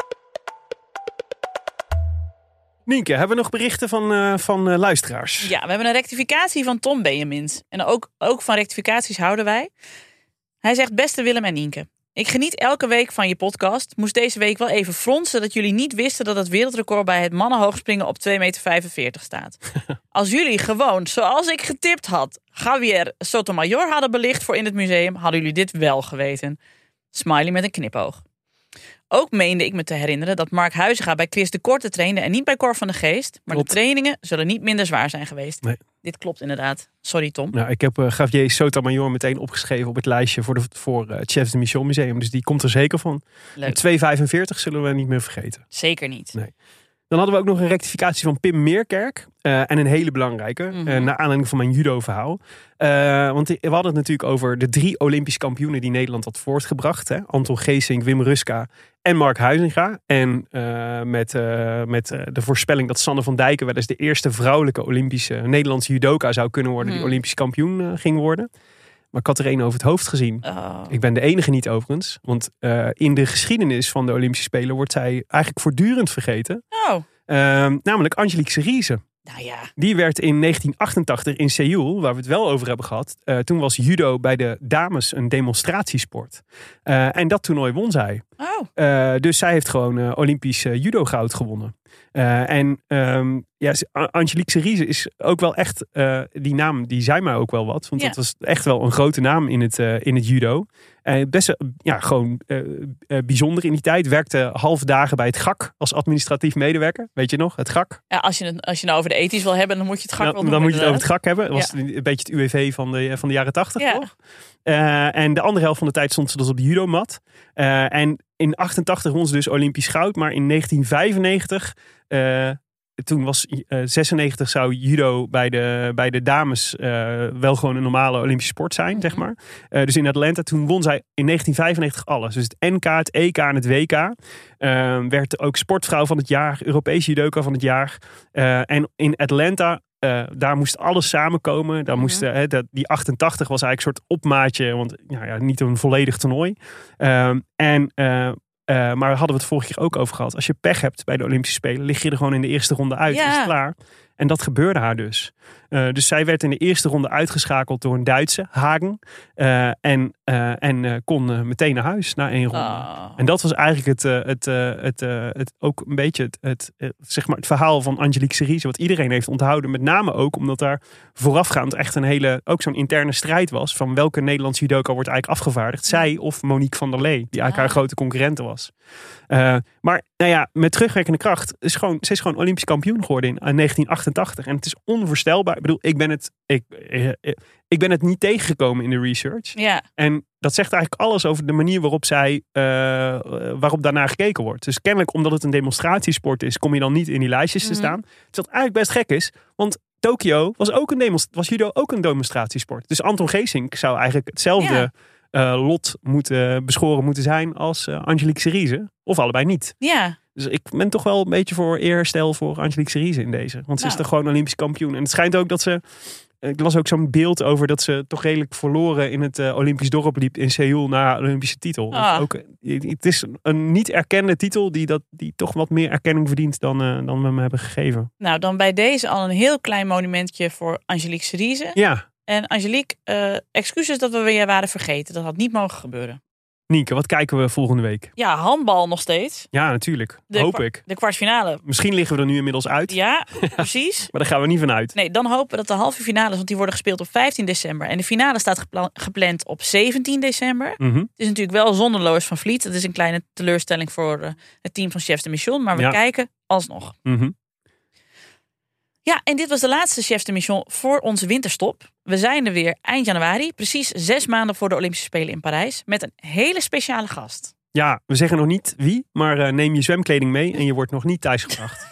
Nienke, hebben we nog berichten van luisteraars? Ja, we hebben een rectificatie van Tom Benjamins. En ook van rectificaties houden wij. Hij zegt: beste Willem en Nienke. Ik geniet elke week van je podcast. Moest deze week wel even fronsen dat jullie niet wisten dat het wereldrecord bij het mannenhoogspringen op 2,45 meter staat. Als jullie gewoon, zoals ik getipt had, Javier Sotomayor hadden belicht voor in het museum, hadden jullie dit wel geweten. Smiley met een knipoog. Ook meende ik me te herinneren dat Mark Huizinga bij Chris de Korte trainde en niet bij Cor van de Geest. Maar Klopt. de trainingen zullen niet minder zwaar zijn geweest. Nee. Dit klopt inderdaad. Sorry Tom. Nou, ik heb Javier Sotomayor meteen opgeschreven op het lijstje voor het Chefs de Mission Museum. Dus die komt er zeker van. Leuk. 2,45 zullen we niet meer vergeten. Zeker niet. Nee. Dan hadden we ook nog een rectificatie van Pim Meerkerk. En een hele belangrijke. Naar aanleiding van mijn judo-verhaal. Want we hadden het natuurlijk over de 3 Olympische kampioenen die Nederland had voortgebracht. Hè? Anton Geesink, Wim Ruska en Mark Huizinga. En met de voorspelling dat Sanne van Dijken wel eens de eerste vrouwelijke Olympische Nederlandse judoka zou kunnen worden. Die Olympisch kampioen ging worden. Maar ik had er één over het hoofd gezien. Oh. Ik ben de enige niet overigens. Want in de geschiedenis van de Olympische Spelen wordt zij eigenlijk voortdurend vergeten. Oh. Namelijk Angelique Serize. Nou ja. Die werd in 1988 in Seoul, waar we het wel over hebben gehad. Toen was judo bij de dames een demonstratiesport. En dat toernooi won zij. Oh. Dus zij heeft gewoon Olympisch judo goud gewonnen. Angelique Serize is ook wel echt, die naam die zei mij ook wel wat. Want dat was echt wel een grote naam in het judo. Best gewoon bijzonder in die tijd. Werkte halve dagen bij het GAK als administratief medewerker. Weet je nog, het GAK? Ja, als je nou over de ethisch wil hebben, dan moet je het GAK wel doen. Dan moet je het over het inderdaad. GAK hebben. Dat was een beetje het UWV van de jaren 80, Ja. toch? En de andere helft van de tijd stond ze dus op de judomat. En in 88 won ze dus Olympisch goud. Maar in 1995... toen was 96 zou judo bij de dames wel gewoon een normale Olympische sport zijn, zeg maar. Dus in Atlanta, toen won zij in 1995 alles. Dus het NK, het EK en het WK. Werd ook sportvrouw van het jaar, Europees judoka van het jaar. En in Atlanta, daar moest alles samenkomen. Daar moest, die 88 was eigenlijk een soort opmaatje, want niet een volledig toernooi. Maar hadden we het vorige keer ook over gehad. Als je pech hebt bij de Olympische Spelen, lig je er gewoon in de eerste ronde uit. Ja. Is het klaar. En dat gebeurde haar dus. Dus zij werd in de eerste ronde uitgeschakeld door een Duitse, Hagen. En kon meteen naar huis na 1 ronde. Oh. En dat was eigenlijk het ook een beetje zeg maar het verhaal van Angelique Serize. Wat iedereen heeft onthouden. Met name ook omdat daar voorafgaand echt ook zo'n interne strijd was. Van welke Nederlandse judoka wordt eigenlijk afgevaardigd. Zij of Monique van der Lee. Die eigenlijk haar grote concurrente was. Maar met terugwerkende kracht. Ze is gewoon Olympisch kampioen geworden in 1988. En het is onvoorstelbaar. Ik bedoel, ik ben het niet tegengekomen in de research. Ja. En dat zegt eigenlijk alles over de manier waarop daarnaar gekeken wordt. Dus kennelijk omdat het een demonstratiesport is, kom je dan niet in die lijstjes te staan. Wat eigenlijk best gek is, want Tokio was judo ook een demonstratiesport. Dus Anton Geesink zou eigenlijk hetzelfde lot beschoren moeten zijn als Angelique Serize. Of allebei niet. Ja. Dus ik ben toch wel een beetje voor eerherstel voor Angelique Serize in deze. Want ze is toch gewoon Olympisch kampioen. En het schijnt ook dat ze... Ik las ook zo'n beeld over dat ze toch redelijk verloren in het Olympisch dorp liep in Seoul na haar Olympische titel. Dus het is een niet erkende titel die toch wat meer erkenning verdient dan we hem hebben gegeven. Nou, dan bij deze al een heel klein monumentje voor Angelique Serize. Ja. En Angelique, excuses dat we weer waren vergeten. Dat had niet mogen gebeuren. Nienke, wat kijken we volgende week? Ja, handbal nog steeds. Ja, natuurlijk. Hoop ik. De kwartfinale. Misschien liggen we er nu inmiddels uit. Ja, precies. Maar daar gaan we niet van uit. Nee, dan hopen we dat de halve finales, want die worden gespeeld op 15 december. En de finale staat gepland op 17 december. Mm-hmm. Het is natuurlijk wel zonder Lois van Vliet. Dat is een kleine teleurstelling voor het team van Chefs de Mission. Maar we kijken alsnog. Mm-hmm. Ja, en dit was de laatste Chefs de Mission voor onze winterstop. We zijn er weer eind januari, precies 6 maanden voor de Olympische Spelen in Parijs, met een hele speciale gast. Ja, we zeggen nog niet wie, maar neem je zwemkleding mee en je wordt nog niet thuisgebracht.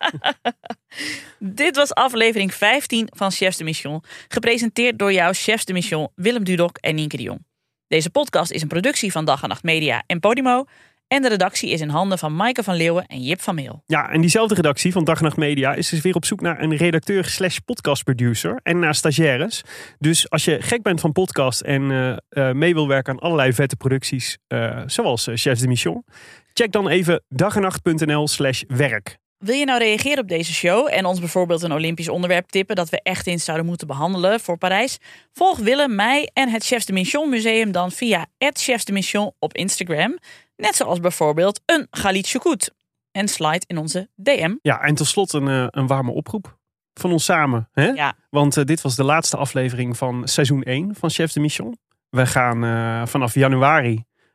Dit was aflevering 15 van Chefs de Mission, gepresenteerd door jouw Chefs de Mission Willem Dudok en Nienke de Jong. Deze podcast is een productie van Dag en Nacht Media en Podimo. En de redactie is in handen van Maaike van Leeuwen en Jip van Meel. Ja, en diezelfde redactie van Dag en Nacht Media is dus weer op zoek naar een redacteur/podcastproducer en naar stagiaires. Dus als je gek bent van podcast en mee wil werken aan allerlei vette producties, zoals Chefs de Mission, check dan even dagenacht.nl/werk. Wil je nou reageren op deze show en ons bijvoorbeeld een Olympisch onderwerp tippen dat we echt eens zouden moeten behandelen voor Parijs? Volg Willem, mij en het Chefs de Mission Museum dan via @chefsdemission op Instagram. Net zoals bijvoorbeeld een Galit Choukout. En slide in onze DM. Ja, en tot slot een warme oproep van ons samen. Hè? Ja. Want dit was de laatste aflevering van seizoen 1 van Chefs de Mission. We gaan vanaf januari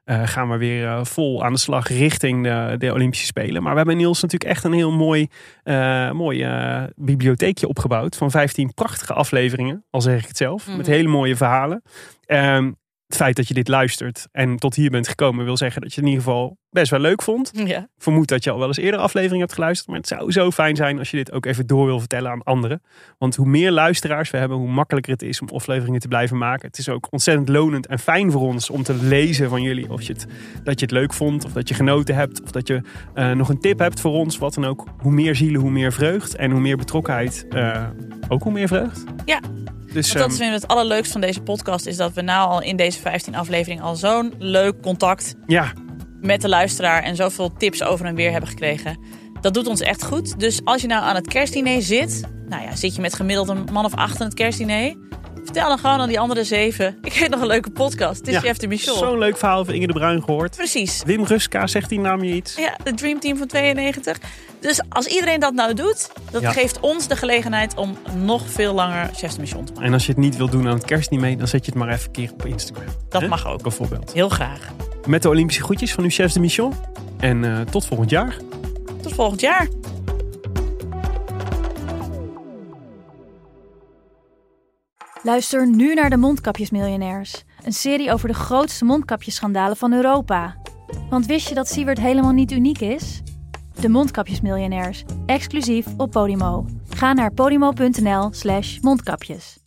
gaan we weer vol aan de slag richting de Olympische Spelen. Maar we hebben Niels natuurlijk echt een heel mooi bibliotheekje opgebouwd. Van 15 prachtige afleveringen, al zeg ik het zelf. Met hele mooie verhalen. Het feit dat je dit luistert en tot hier bent gekomen wil zeggen dat je het in ieder geval best wel leuk vond. Ja. Ik vermoed dat je al wel eens eerder afleveringen hebt geluisterd. Maar het zou zo fijn zijn als je dit ook even door wil vertellen aan anderen. Want hoe meer luisteraars we hebben, hoe makkelijker het is om afleveringen te blijven maken. Het is ook ontzettend lonend en fijn voor ons om te lezen van jullie. Of dat je het leuk vond, of dat je genoten hebt. Of dat je nog een tip hebt voor ons. Wat dan ook. Hoe meer zielen, hoe meer vreugd. En hoe meer betrokkenheid, ook hoe meer vreugd. Ja. Dus, dat is het allerleukste van deze podcast. Is dat we nou al in deze 15 afleveringen al zo'n leuk contact met de luisteraar. En zoveel tips over en weer hebben gekregen. Dat doet ons echt goed. Dus als je nou aan het kerstdiner zit. Nou ja, zit je met gemiddeld een man of 8 aan het kerstdiner. Vertel dan gewoon aan die andere 7. Ik heb nog een leuke podcast. Het is Chef de Mission. Zo'n leuk verhaal van Inge de Bruin gehoord. Precies. Wim Ruska, zegt die naam je iets? Ja, de Dream Team van 92. Dus als iedereen dat nou doet, dat geeft ons de gelegenheid om nog veel langer Chef de Mission te maken. En als je het niet wilt doen aan het kerstdiner, dan zet je het maar even een keer op Instagram. Dat mag ook. Bijvoorbeeld. Heel graag. Met de Olympische groetjes van uw Chefs de Mission. En tot volgend jaar. Tot volgend jaar. Luister nu naar de Mondkapjesmiljonairs. Een serie over de grootste mondkapjesschandalen van Europa. Want wist je dat Siewert helemaal niet uniek is? De Mondkapjesmiljonairs, exclusief op Podimo. Ga naar podimo.nl/mondkapjes.